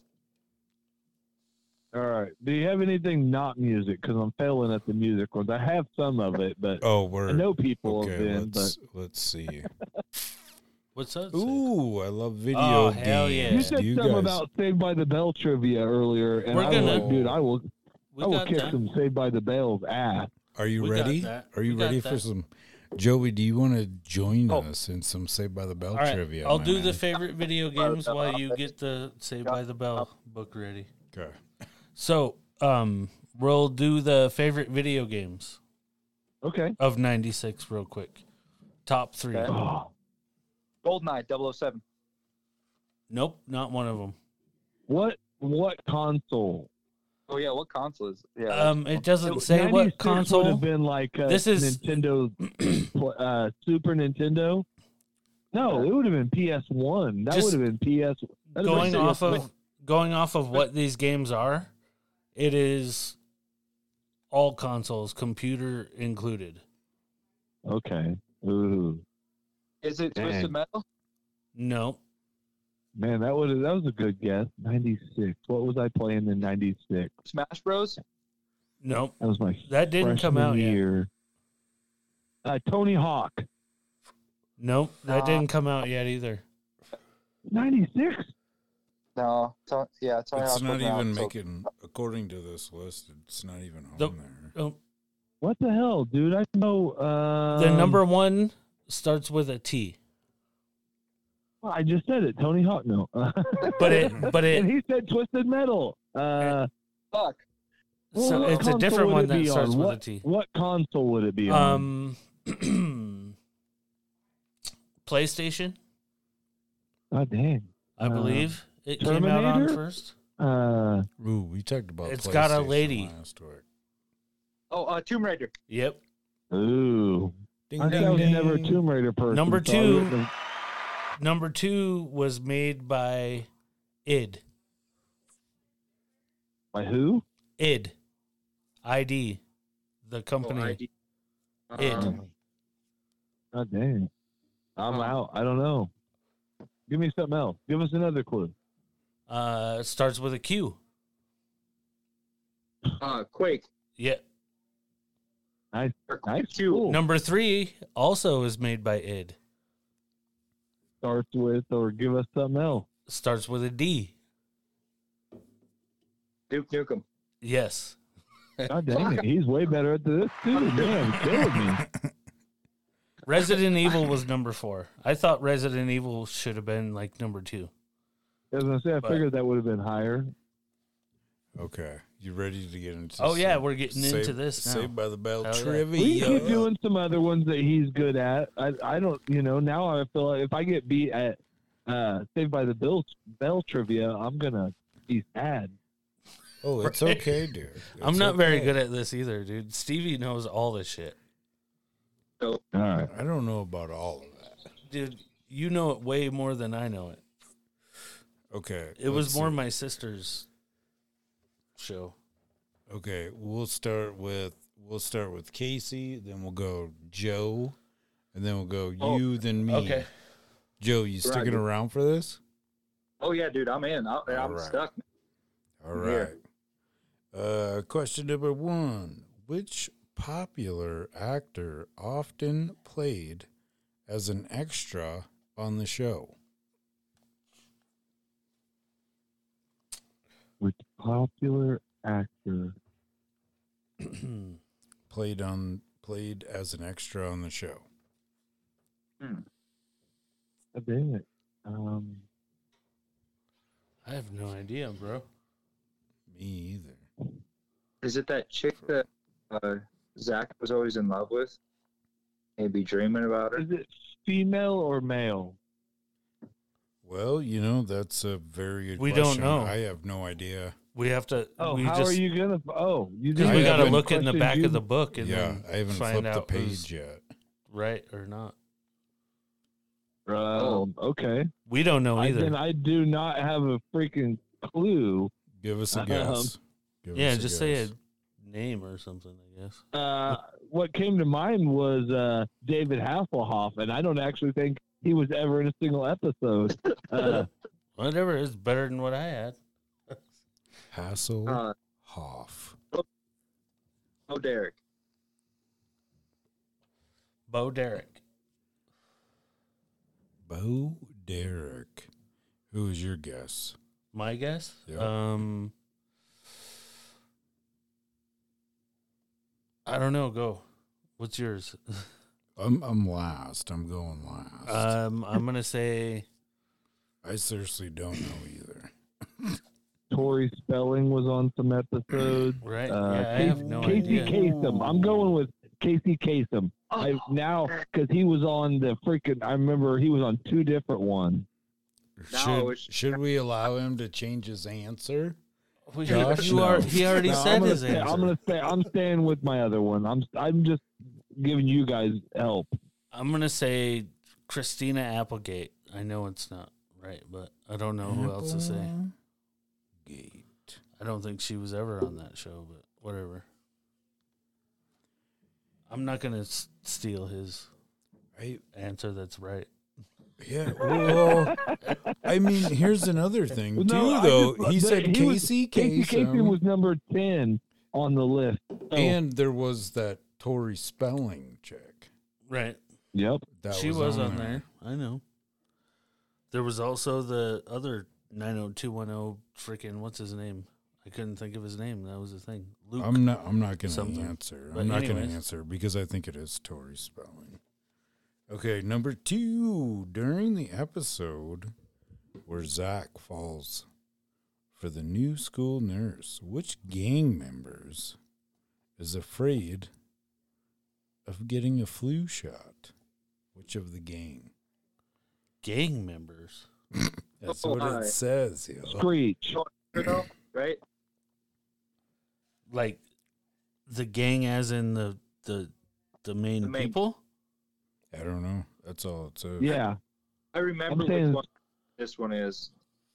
All right. Do you have anything not music? Because I'm failing at the music ones. I have some of it, but Oh, we're I know people have okay. been. Let's let's see. What's that? say? Ooh, I love video Oh, games. hell But yeah. you said Do you something guys- about Saved by the Bell trivia earlier, and We're I was gonna- like, dude, I will, We I will got kick that. some Saved by the Bell's ass. Are you We got ready? that. Are you We got ready for that. some? Joey, do you want to join Oh. us in some Saved by the Bell All right, trivia? I'll my do man? the favorite video games while you get the Saved by the Bell book ready. Okay. So, um, we'll do the favorite video games Okay. of ninety-six real quick. Top three. Okay. Oh, Goldeneye double oh seven. Nope, not one of them. what what console? Oh, yeah. What console is it? Yeah. Um, it doesn't say what ninety-six would console. have been like uh, This is- Nintendo, uh, Super Nintendo. No, it would have been P S one. That Just would have been P S. that'd have Going been off P S of going off of what these games are, it is all consoles, computer included. Okay. Ooh, is it Dang. Twisted Metal? No, man, that would that was a good guess. ninety-six. What was I playing in ninety-six? Smash Bros? nope. That was my That didn't come freshman out yet. year. Uh, Tony Hawk. Nope, that Nah. didn't come out yet either. ninety-six. No. To- yeah, Tony It's Hawk not wasn't out even until- making, according to this list, it's not even on The- there. Oh, What the hell, dude? I know. Um, the number one starts with a T, well, I just said it. Tony Hawk. No. but it but and it he said Twisted Metal. Uh, Fuck. well, so what it's a console different would one it that be starts on? with what, a T. What console would it be on? Um, PlayStation, God dang. I Uh, believe it came out on Terminator? first. Uh, Ooh, we talked about. It's got a PlayStation lady. last week. Oh, uh, Tomb Raider. Yep. ooh. Ding, I, ding, I was ding. never a Tomb Raider person. Number so I two. wouldn't have- Number two was made by id. By who? id. I D. The company. Oh, I D. id. Um, God dang. I'm Um, out. I don't know. Give me something else. Give us another clue. Uh, it starts with a Q. uh, Quake. Yeah. Nice. Or Nice. Q. Cool. Number three also is made by id. Starts with, or give us something else. Starts with a D. Duke Nukem. Yes. God dang it. He's way better at this, too. Man, he's killing me. Resident Evil was number four. I thought Resident Evil should have been like number two. I was going to say, I But- figured that would have been higher. Okay, you ready to get into? Oh, yeah, some we're getting Saved- into this now. Saved by the Bell Hell yeah. trivia. We can keep doing some other ones that he's good at. I, I don't, you know, now I feel like if I get beat at uh, Saved by the Bell, Bell trivia, I'm going to be sad. Oh, it's okay, dude. I'm It's not very okay. good at this either, dude. Stevie knows all this shit. So, All right. I don't know about all of that. Dude, you know it way more than I know it. Okay. It was let's more see. my sister's show. Okay, we'll start with we'll start with Casey, then we'll go Joe, and then we'll go Oh, you, then me. okay. Joe, you sticking dude. around for this? oh yeah, dude, I'm in. I, I'm right. stuck. All I'm right. here. Uh, question number one: which popular actor often played as an extra on the show? Which popular actor played on played as an extra on the show? Hmm. I dang it. Um, I have no idea, bro. Me either. Is it that chick that uh, Zach was always in love with? Maybe dreaming about her. is it female or male? Well, you know, that's a very good We don't question. know. I have no idea. We have to. Oh, we how just, are you gonna? Oh, you Because just we got to haven't look in the questioned back you? of the book and Yeah, then I haven't find flipped the out who's page yet. right or not. Oh, okay. We don't know I, either. then I do not have a freaking clue. Give us a Um, guess. Give yeah, us a just say a guess. name or something, I guess. Uh, what came to mind was uh, David Hasselhoff, and I don't actually think he was ever in a single episode. Uh, Whatever is better than what I had. Hasselhoff. Uh, oh, Derek. Bo Derek. Bo Derek. Who is your guess? My guess? Yep. Um, I don't know. Go. What's yours? I'm I'm last. I'm going last. um, I'm gonna say I seriously don't know either. Tori Spelling was on some episodes. right. Uh, yeah, I Casey, have no Casey idea. Kasem. I'm going with Casey Kasem. I now because he was on the freaking. I remember he was on two different ones. No, Should it's- should we allow him to change his answer? Well, Josh, you no. are. He already No, said I'm gonna his stay, answer. I'm gonna stay. I'm staying with my other one. I'm I'm just giving you guys help. I'm gonna say Christina Applegate. I know it's not right, but I don't know who else to say. Gate. I don't think she was ever on that show, but whatever. I'm not gonna s- steal his Right. answer. That's right. Yeah. Well, I mean, here's another thing too, No, I though. just- he the- said he was- Casey Casey Kasem Kasem, was number ten on the list. So, and there was that Tori Spelling chick. Right. yep. That she was, on there. I know. There was also the other nine oh two one oh freaking what's his name? I couldn't think of his name. That was the thing. Luke. I'm not. I'm not going to something. answer. But I'm not going to anyways. answer because I think it is Tori Spelling. Okay, number two. During the episode where Zach falls for the new school nurse, which gang members is afraid of getting a flu shot? Which of the gang? Gang members. That's Oh, what hi. it says. Yo. Screech. Right? Like the gang, as in the the the main, The main- people. I don't know. That's all it says. Yeah. I remember I'm saying- which one this one is.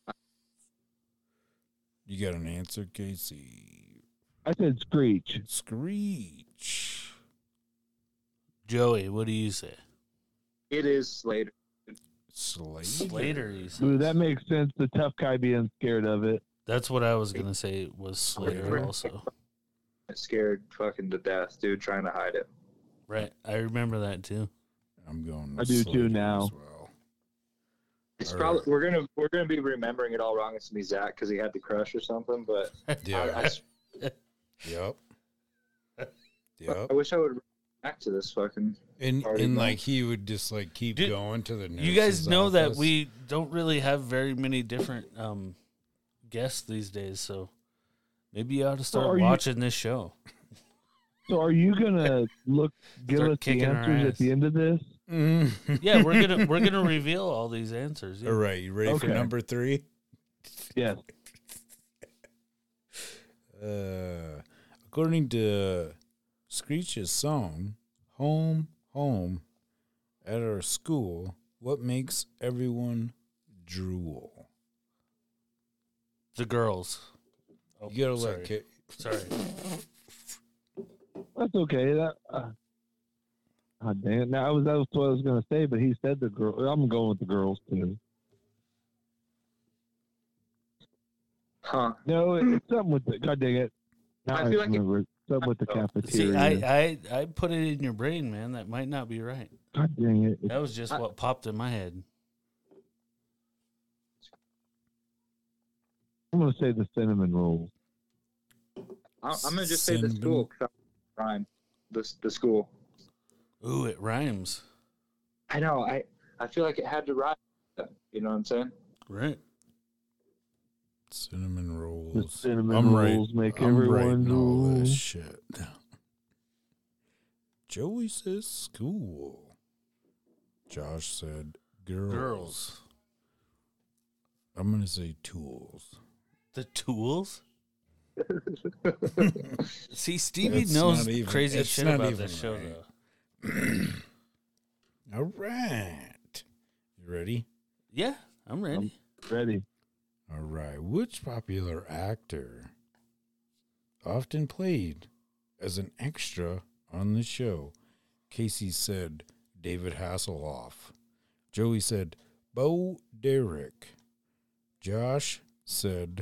You got an answer, Casey? I said Screech. Screech. Joey, what do you say? It is Slater. Slater. Slater. He says. Ooh, that makes sense. The tough guy being scared of it. That's what I was gonna say. Was Slater Slater. also? Scared fucking to death, dude, trying to hide it. Right. I remember that too. I'm going. I with do too Slater now. as well. It's All probably right. we're gonna we're gonna be remembering it all wrong. It's gonna be Zach because he had the crush or something. But Yeah. I, I, Yep. Yep. I wish I would back to this fucking. And Party and night. like he would just like keep Dude, going to the. You guys nurse's know that office. we don't really have very many different um, guests these days, so maybe you ought to are start you- watching this show. So are you gonna look give Start us the kicking our answers at ass. the end of this? Mm. Yeah, we're gonna we're gonna reveal all these answers. yeah. All right, you ready for Okay. number three? Yes. Uh, according to Screech's song "Home home, at our school. What makes everyone drool? The girls. Oh, You gotta sorry. let Kate. Sorry. That's okay. That. Uh, God damn it. Now, I was, that was what I was going to say, but he said the girl. I'm going with the girls, too. Huh. No, it- it's something with the. God dang it. Now I I, feel like it- remember. It's something with the See, cafeteria. I, I, I put it in your brain, man. That might not be right. God dang it. That was just what popped in my head. I'm going to say the cinnamon rolls. I'm, I'm gonna just say the Cinnamon. school. 'Cause I rhyme. The the school. Ooh, it rhymes. I know. I I feel like it had to rhyme. You know what I'm saying? Right. Cinnamon The rolls. cinnamon I'm rolls right, make I'm everyone writing all drool. this shit down. Joey says school. Josh said girls. Girls. I'm gonna say tools. The tools? See, Stevie It's knows not even- crazy it's shit not about even this show, right. though. All right. You ready? Yeah, I'm ready. Ready. All right. Which popular actor often played as an extra on the show? Casey said David Hasselhoff. Joey said Bo Derek. Josh said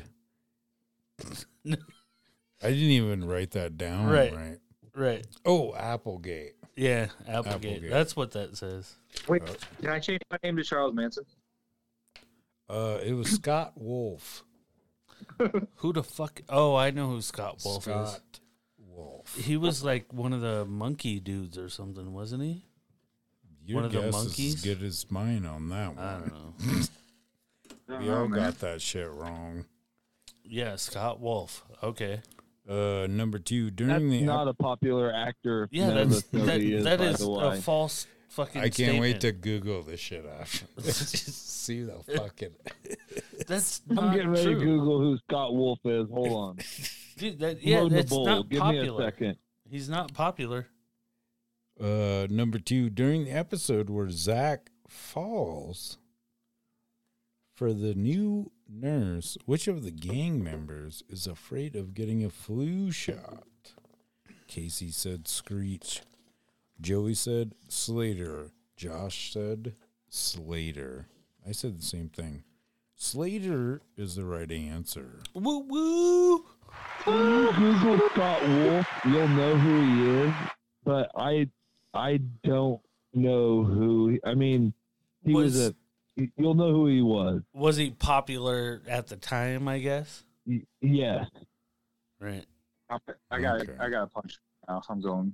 I didn't even write that down. Right. Right. Right. Oh, Applegate. Yeah, Applegate. Applegate. That's what that says. Wait, can I change my name to Charles Manson? Uh, it was Scott Wolf. Who the fuck? Oh, I know who Scott Wolf Scott is. Wolf. He was like one of the monkey dudes or something, wasn't he? Your one of the guess monkeys? is as good as mine on that one. I don't know. We all got that shit wrong. Yeah, Scott Wolf. Okay. Uh, number two, during That's the not a popular actor. Yeah, None of that's us know that, who he is, that by is the a way. false fucking I can't wait to statement. Google this shit after. Just see the fucking. That's I'm not getting ready true. to Google who Scott Wolf is. Hold on. Dude, that, yeah, Load the that's bowl. not Give popular. me a second. He's not popular. Uh, number two, during the episode where Zach falls for the new nurse, which of the gang members is afraid of getting a flu shot? Casey said Screech. Joey said Slater. Josh said Slater. I said the same thing. Slater is the right answer. Woo woo. When you Google Scott Wolf, you'll know who he is. But I, I don't know who. He, I mean, he was, Was- a. You'll know who he was. Was he popular at the time, I guess? Y- Yes. Right. I, I got Okay. I got a punch now. I'm going.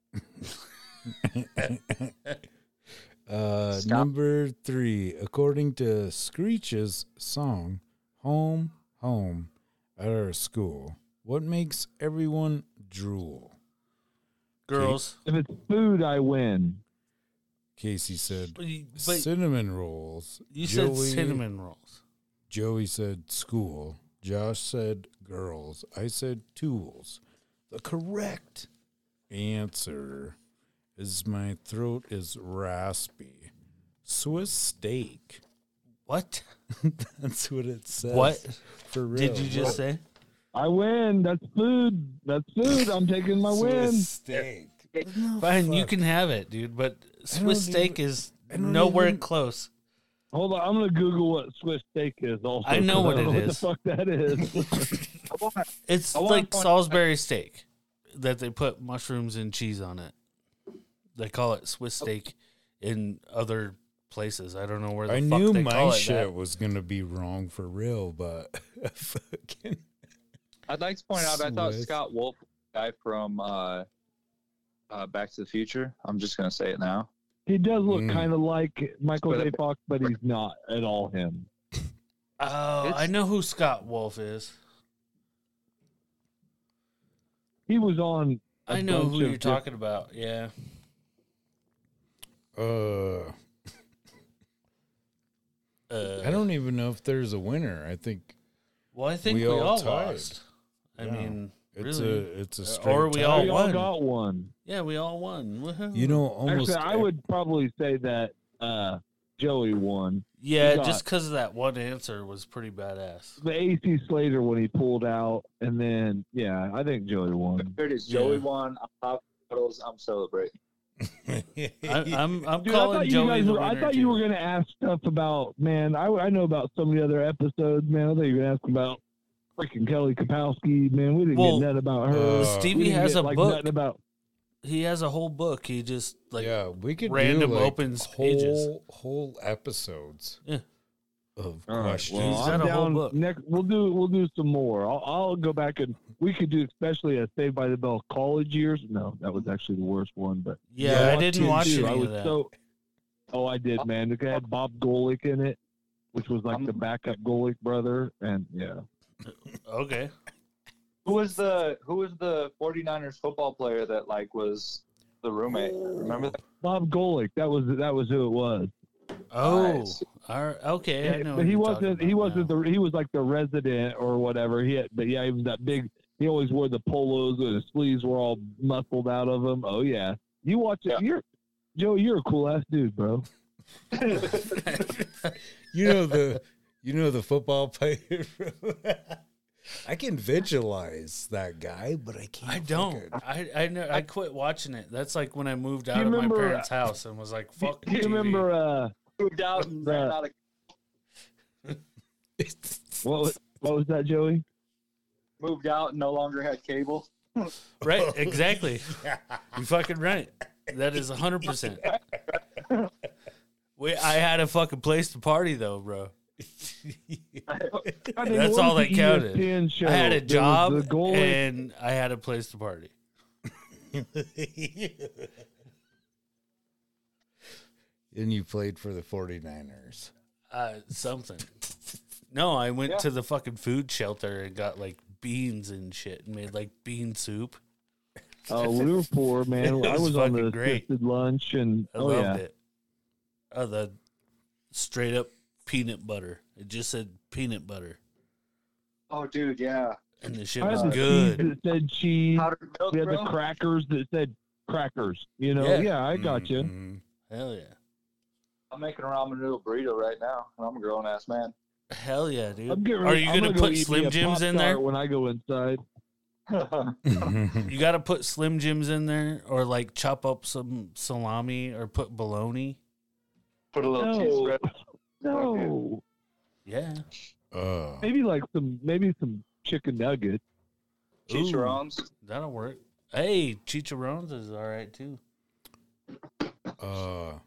Uh, Scott- number three, according to Screech's song, Home, Home, at our school, what makes everyone drool? Girls. If it's food, I win. Casey said But you- but cinnamon rolls. you said Joey- cinnamon rolls. Joey said school. Josh said girls. I said tools. The correct answer is my throat is raspy. Swiss steak. What? That's what it says. What For real. did you just What? say? I win. That's food. That's food. I'm taking my win. Swiss steak. Fine, you fuck. can have it, dude. But Swiss don't steak even- is I don't nowhere even- close. Hold on. I'm going to Google what Swiss steak is also. I know 'cause what I it don't know is. What the fuck that is. It's I wanna like point- Salisbury steak that they put mushrooms and cheese on it. They call it Swiss steak in other places. I don't know where the I fuck knew they my call it shit that. was gonna be wrong for real, but fucking I'd like to point out. I thought Swiss. Scott Wolf, was the guy from uh, uh, Back to the Future. I'm just gonna say it now. He does look Mm. kind of like Michael But- J. Fox, but he's not at all him. Oh, It's- I know who Scott Wolf is. He was on. a I know bunch who of you're diff- talking about. Yeah. uh Uh, I don't even know if there's a winner. I think Well, I think we we, all all tied. lost. I Yeah. mean, It's Really? a it's a Uh, straight or we tie. all We all won. got one. Yeah, we all won. Woohoo. You know, almost. Actually, I would probably say that uh, Joey won. Yeah, He got just because of that one answer was pretty badass. the A C Slater when he pulled out, and then yeah, I think Joey won. There it is. Joey Yeah. won. I'm popping bottles. I'm celebrating. I, I'm I'm Dude, I calling thought you Joey guys the were, I winner, thought you too. were gonna ask stuff about man. I, I know about some of the other episodes, man. I thought you were gonna ask about freaking Kelly Kapowski, man. We didn't Well, get nothing about her. uh, We Stevie didn't has get, a like, book. nothing about. He has a whole book. He just like yeah, we could random do, like, opens whole, pages. whole episodes. Yeah. Of All right, questions. well, He's I'm got a whole down book. next. We'll do we'll do some more. I'll, I'll go back and we could do especially a Saved by the Bell college years. No, that was actually the worst one. But Yeah, Yeah, I didn't dude, watch Dude, any I was of that. so. Oh, I did, man. It had Bob Golick in it, which was like the backup Golick brother, and yeah. Okay. Who was the Who was the 49ers football player that like was the roommate? Remember that? Bob Golick. That was that was who it was. Oh, Nice. all right, okay. I know. but what he you're wasn't. talking He about wasn't now. the. He was like the resident or whatever. He had, but yeah, he was that big. He always wore the polos and his sleeves were all muscled out of him. Oh yeah, you watch it. Yeah. You're Joe. You're a cool ass dude, bro. You know the you know the football player. I can visualize that guy, but I can't. I don't. fucking- I I know. I quit watching it. That's like when I moved you out of my remember, parents' house and was like, "Fuck." Do you T V. remember? Uh, Moved out and The- ran out of what was what was that, Joey? moved out and no longer had cable. Right? Exactly. You fucking right. That is a hundred percent. We. I had a fucking place to party though, bro. I think That's what all was that the counted. E S P N show? I had a There was job the Golick- and I had a place to party. And you played for the 49ers. Uh, something. No, I went Yeah. to the fucking food shelter and got like beans and shit and made like bean soup. Oh, we were poor, man. It I was was on fucking the great. assisted lunch, and I oh loved yeah, it. Oh, the straight up peanut butter. It just said peanut butter, Oh, dude, yeah. and the shit I was had the good. cheese that said cheese. Powdered milk, We had the bro. crackers that said crackers. You know, Yeah. yeah, I got you. Mhm. Hell yeah, I'm making a ramen noodle burrito right now, and I'm a grown ass man. hell yeah, dude. I'm getting Are ready- you I'm gonna, go put eat Slim me a Jims in there? Pop-Tart when I go inside? You got to put Slim Jims in there, or like chop up some salami, or put bologna. Put a little cheese No, spread. no. Yeah, Oh. Maybe like some, maybe some chicken nuggets. Chicharrones. that'll work. Hey, chicharrones is all right too. Uh,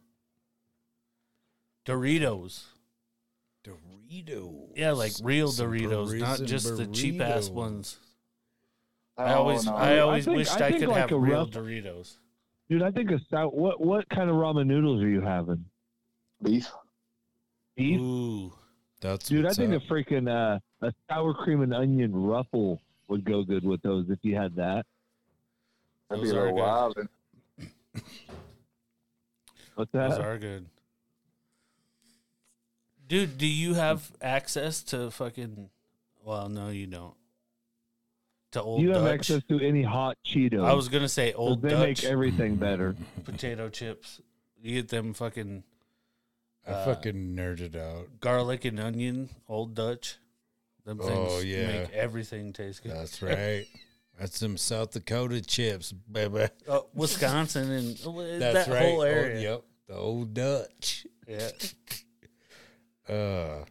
Doritos. Dorito. Yeah, like real Some Doritos, not Parisian just the cheap ass burritos. ones. Oh, I always, no. I always I think- wished I I, think could like have a real rough- Doritos. Dude, I think a sou- what what kind of ramen noodles are you having? Beef. Beef? Ooh, That's Dude, I what's think up. a freaking uh, a sour cream and onion ruffle would go good with those if you had that. That'd Those be a are little good. wild. And What's those that? are good. Dude, do you have access to fucking? Well, no, you don't. To Old You have Dutch. access to any hot Cheetos. I was gonna say 'cause Old They Dutch make everything better. potato chips. You get them fucking I uh, fucking nerded out. garlic and onion Old Dutch. Them things Oh, yeah. make everything taste good. That's right. That's some South Dakota chips, baby. Oh, Wisconsin and uh, That's that right. whole area. Oh, yep. The old Dutch. Yeah. Uh,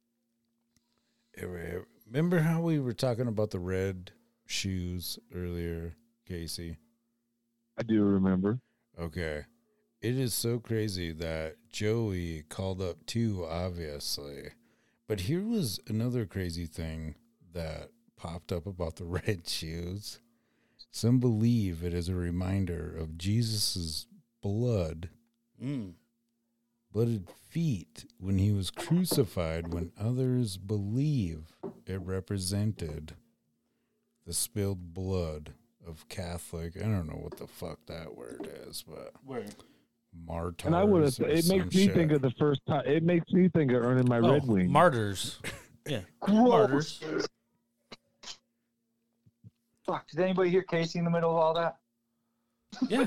remember how we were talking about the red shoes earlier, Casey? I do remember. Okay. It is so crazy that Joey called up too, obviously. But here was another crazy thing that popped up about the red shoes. Some believe it is a reminder of Jesus' blood, Mm. blooded feet when he was crucified, when others believe it represented the spilled blood of Catholic. I don't know what the fuck that word is, but Where? martyrs. And I would have. or It some makes me shit. think of the first time. It makes me think of earning my Oh, Red Wing. martyrs. Yeah, martyrs. Fuck, did anybody hear Casey in the middle of all that? Yeah.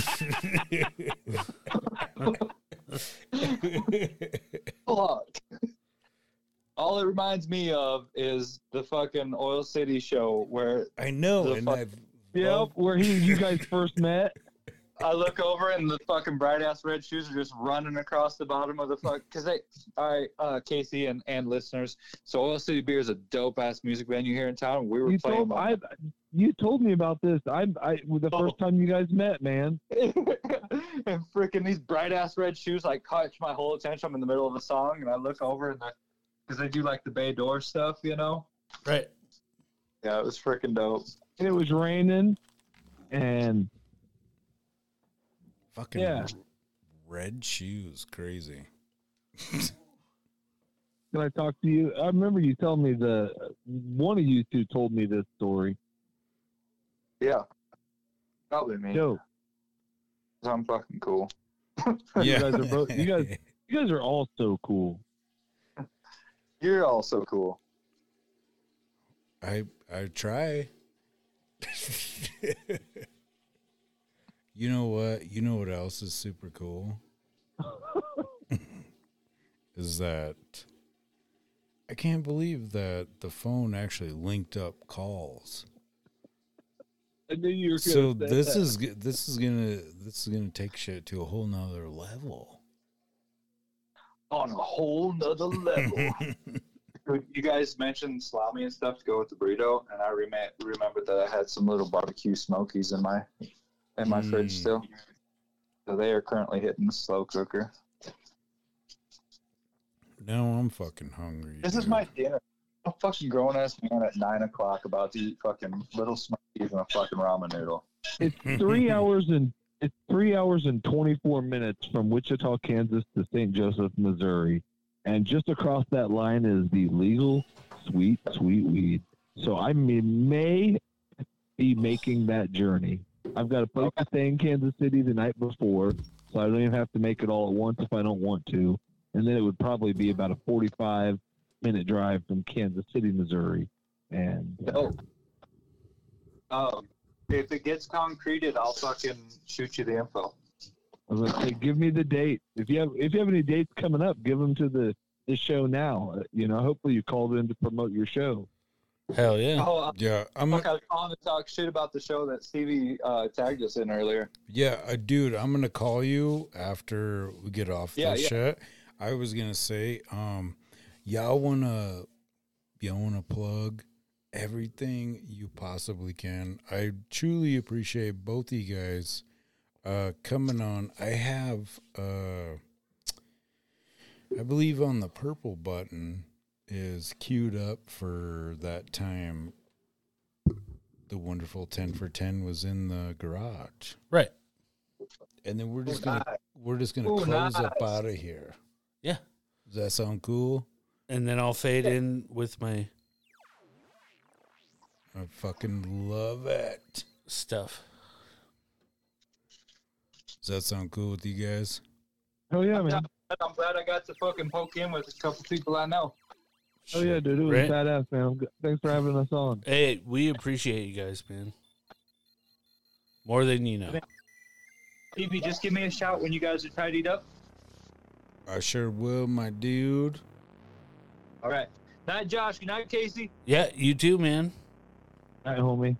Fuck. All it reminds me of is the fucking Oil City show where I know, the and fuck- I've Yep, where he you guys first met. I look over and the fucking bright ass red shoes are just running across the bottom of the fuck. Because they, all right, uh, Casey and, and listeners. So Oil City Beer is a dope ass music venue here in town. We were You playing. told I you told me about this. I I the first time you guys met, man. and freaking these bright ass red shoes like catch my whole attention. I'm in the middle of a song and I look over and because they do like the Bay Door stuff, you know. Right. Yeah, it was freaking dope. And it was raining, and fucking yeah. red shoes, crazy. Can I talk to you? I remember you telling me the one of you two told me this story. Yeah, probably me. Yo, I'm fucking cool. you guys are both. You guys, you guys are all so cool. You're all so cool. I I try. You know what? You know what else is super cool? Is that I can't believe that the phone actually linked up calls. I knew you were gonna So say this that. is this is gonna this is gonna take shit to a whole nother level. On a whole nother level. You guys mentioned salami and stuff to go with the burrito, and I rem- remembered that I had some little barbecue smokies in my in my Mm. fridge still. So they are currently hitting the slow cooker. Now I'm fucking hungry. This is dude. my dinner. I'm a fucking grown ass man at nine o'clock about to eat fucking little smokies and a fucking ramen noodle. It's three hours and it's three hours and twenty four minutes from Wichita, Kansas to Saint Joseph, Missouri, and just across that line is the legal sweet, sweet weed. So I may, may be making that journey. I've got a place to stay in Kansas City the night before, so I don't even have to make it all at once if I don't want to. And then it would probably be about a forty-five minute drive from Kansas City, Missouri. And Oh. Um, if it gets concreted, I'll fucking shoot you the info. I was gonna say, give me the date. If you have if you have any dates coming up, give them to the, the show now. Uh, You know, hopefully you called in to promote your show. Hell yeah. Oh, uh, Yeah, I'm fuck, I was calling to talk shit about the show that Stevie uh, tagged us in earlier. Yeah, uh, dude, I'm gonna call you after we get off Yeah, this yeah. shit. I was gonna say, um, y'all wanna, y'all wanna plug everything you possibly can. I truly appreciate both of you guys uh, coming on. I have, uh, I believe on the purple button is queued up for that time. The wonderful ten for ten was in the garage. Right. And then we're just Ooh, gonna nice. we're just gonna Ooh, close up nice. out of here. Yeah. Does that sound cool? And then I'll fade in with my I fucking love it. stuff. Does that sound cool with you guys? Oh yeah, man. I'm glad I got to fucking poke in with a couple people I know. Oh yeah, dude, it was Right. badass, man. Thanks for having us on. Hey, we appreciate you guys, man. More than you know. Stevie, just give me a shout when you guys are tidied up. I sure will, my dude. All right. Night, Josh. Good night, Casey. Yeah, you too, man. All right, homie.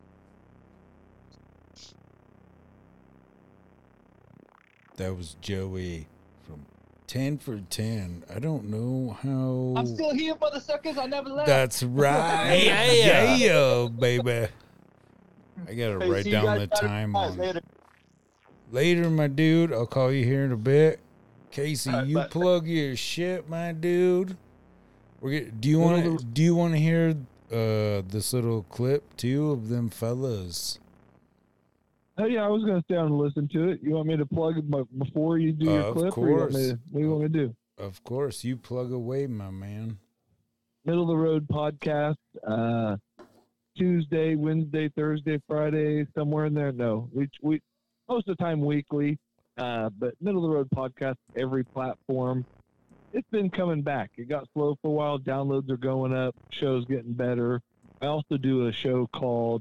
That was Joey from ten for ten. I don't know how. I'm still here, motherfuckers. I never left. That's right. Yeah. yeah, baby. I gotta Hey, write see you down guys the later. time All right, on. later. Later, my dude. I'll call you here in a bit. Casey, All right, you bye. plug your shit, my dude. We're get, do you Little want to bit- do you want to hear uh, this little clip too of them fellas? Oh yeah, I was gonna stay on and listen to it. You want me to plug it b- before you do your Of clip, or you want me course. to, what do you want me to do? Of course, you plug away, my man. Middle of the Road podcast, uh, Tuesday, Wednesday, Thursday, Friday, somewhere in there. No, we we most of the time weekly, uh, but Middle of the Road podcast, every platform. It's been coming back. It got slow for a while. Downloads are going up. Show's getting better. I also do a show called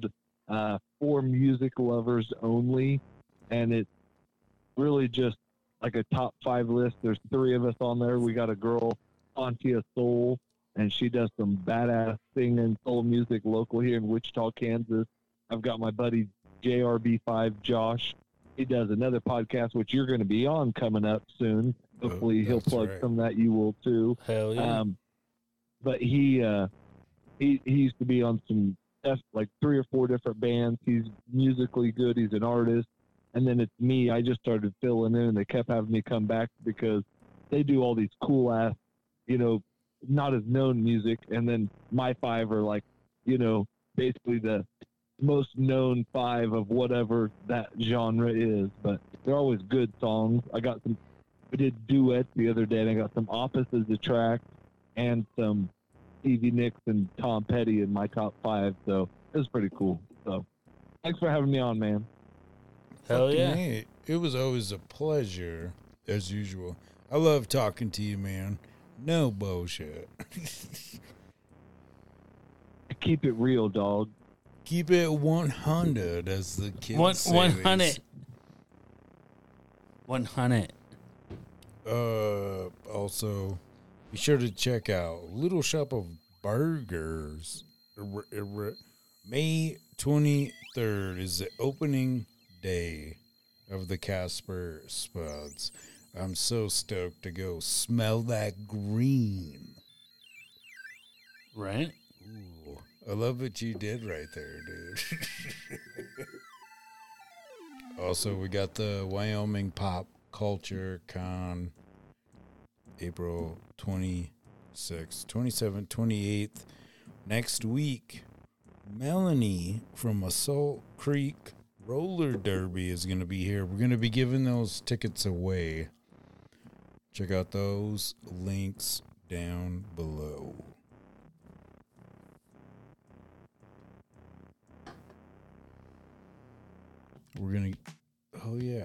uh, for music lovers only, and it's really just like a top five list. There's three of us on there. We got a girl, Pontia Soul, and she does some badass singing soul music local here in Wichita, Kansas. I've got my buddy J R B five, Josh. He does another podcast, which you're going to be on coming up soon. Hopefully, Oh, he'll that's plug right. some of that. You will too. Hell yeah. Um, but he uh, he he used to be on some F, like three or four different bands. He's musically good. He's an artist. And then it's me. I just started filling in, and they kept having me come back because they do all these cool ass, you know, not as known music. And then my five are like, you know, basically the most known five of whatever that genre is. But they're always good songs. I got some. We did duets the other day, and I got some Opposites Attract and some Stevie Nicks and Tom Petty in my top five. So it was pretty cool. So thanks for having me on, man. Hell Fucking yeah. A. It was always a pleasure, as usual. I love talking to you, man. No bullshit. Keep it real, dog. Keep it one hundred, as the kids One, say. one hundred. One hundred. Uh, also, be sure to check out Little Shop of Burgers. R- r- May twenty-third is the opening day of the Casper Spuds. I'm so stoked to go smell that green. Right? Ooh, I love what you did right there, dude. Also, we got the Wyoming Pop Culture Con, April twenty-sixth, twenty-seventh, twenty-eighth. Next week, Melanie from Assault Creek Roller Derby is going to be here. We're going to be giving those tickets away. Check out those links down below. We're going to, oh yeah.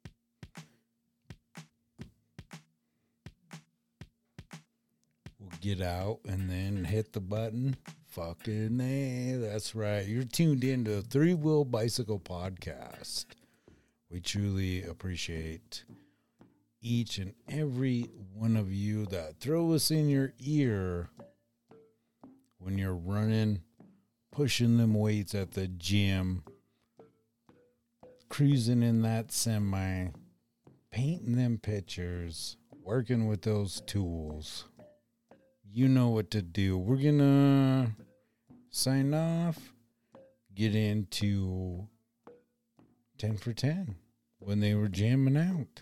We'll get out and then hit the button. Fucking A, that's right. You're tuned in to the Three Wheel Bicycle Podcast. We truly appreciate each and every one of you that throw us in your ear when you're running, pushing them weights at the gym, cruising in that semi, painting them pictures, working with those tools. You know what to do. We're going to sign off, get into ten for ten when they were jamming out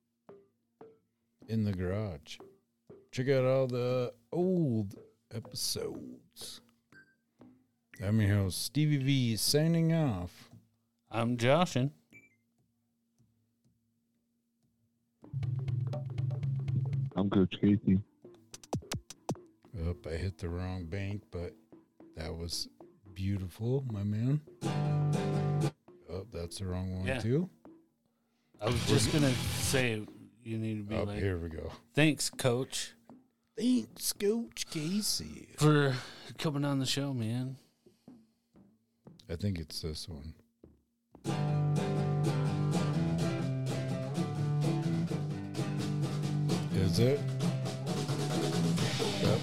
in the garage. Check out all the old episodes. I'm your host, Stevie V, signing off. I'm Joshin. I'm Coach Casey. Oh, I hit the wrong bank, but that was beautiful, my man. Oh, that's the wrong one, Yeah. too. I was just going to say, you need to be Oh, like, here we go. Thanks, Coach. Thanks, Coach Casey. For coming on the show, man. I think it's this one. Is it? Yep.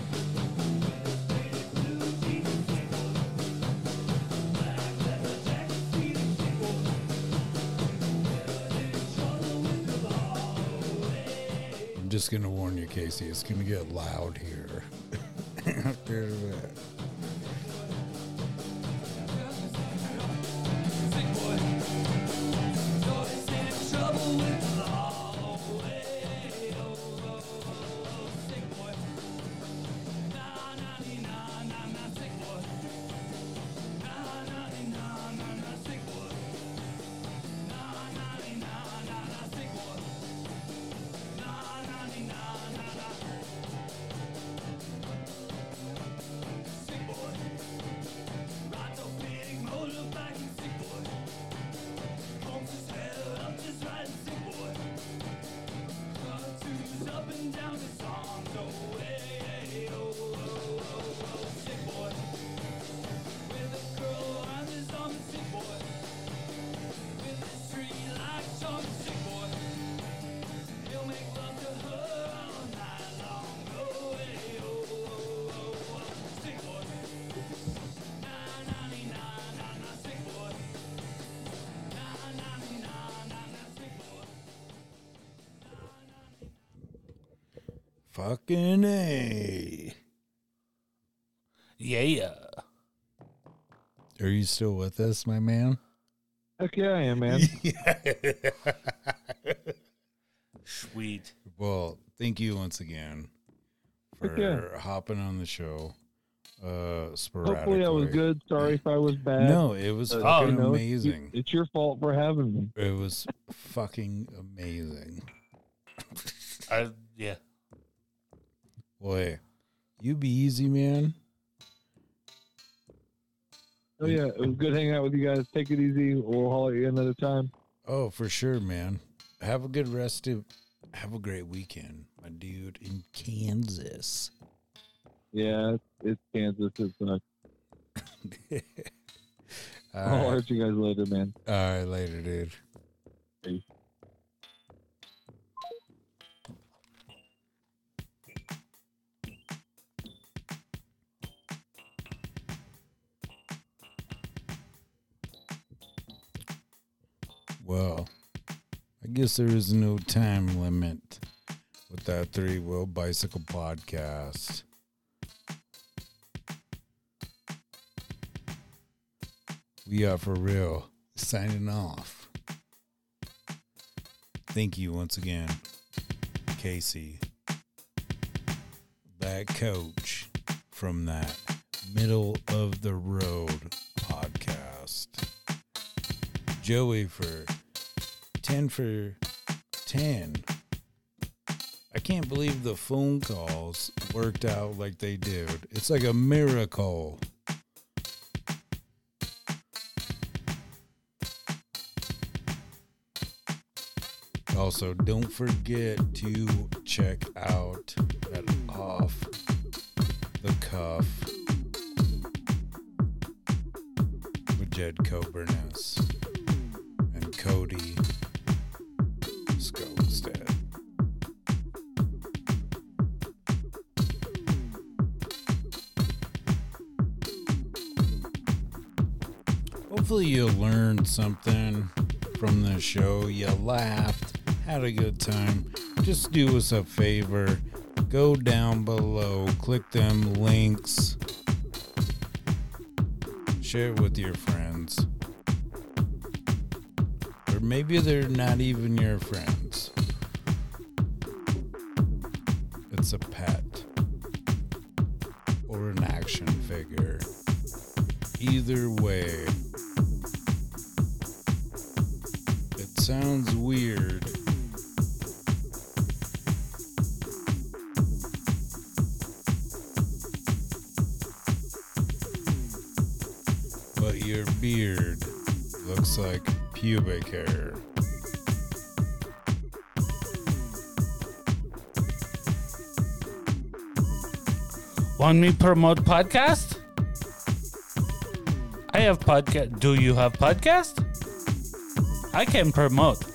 I'm just going to warn you, Casey, it's going to get loud here. After that. Fucking A. Yeah. Are you still with us, my man? Heck yeah, I am, man. Sweet. Well, thank you once again for yeah. hopping on the show. Uh, sporadically. Hopefully I was good. Sorry if I was bad. No, it was Uh, fucking you know, amazing. It's your fault for having me. It was fucking amazing. I, yeah. Boy, you be easy, man. Oh, yeah. It was good hanging out with you guys. Take it easy. We'll holler at you another time. Oh, for sure, man. Have a good rest of, have a great weekend, my dude, in Kansas. Yeah, it's, it's Kansas. It's uh, All I'll right. hurt you guys later, man. All right, later, dude. Peace. Well, I guess there is no time limit with that Three Wheel Bicycle podcast. We are for real signing off. Thank you once again, Casey, that coach from that Middle of the Road podcast. Joey for ten for ten. I can't believe the phone calls worked out like they did. It's like a miracle. Also, don't forget to check out that Off the Cuff with Jed Coburness and Cody Skogstead. Hopefully you learned something from the show. You laughed, had a good time. Just do us a favor. Go down below, click them links, share it with your friends. Or maybe they're not even your friends. It's a pet or an action figure. Either way, it sounds weird. But your beard looks like pubic hair. Want me promote podcast? I have podcast. Do you have podcast? I can promote.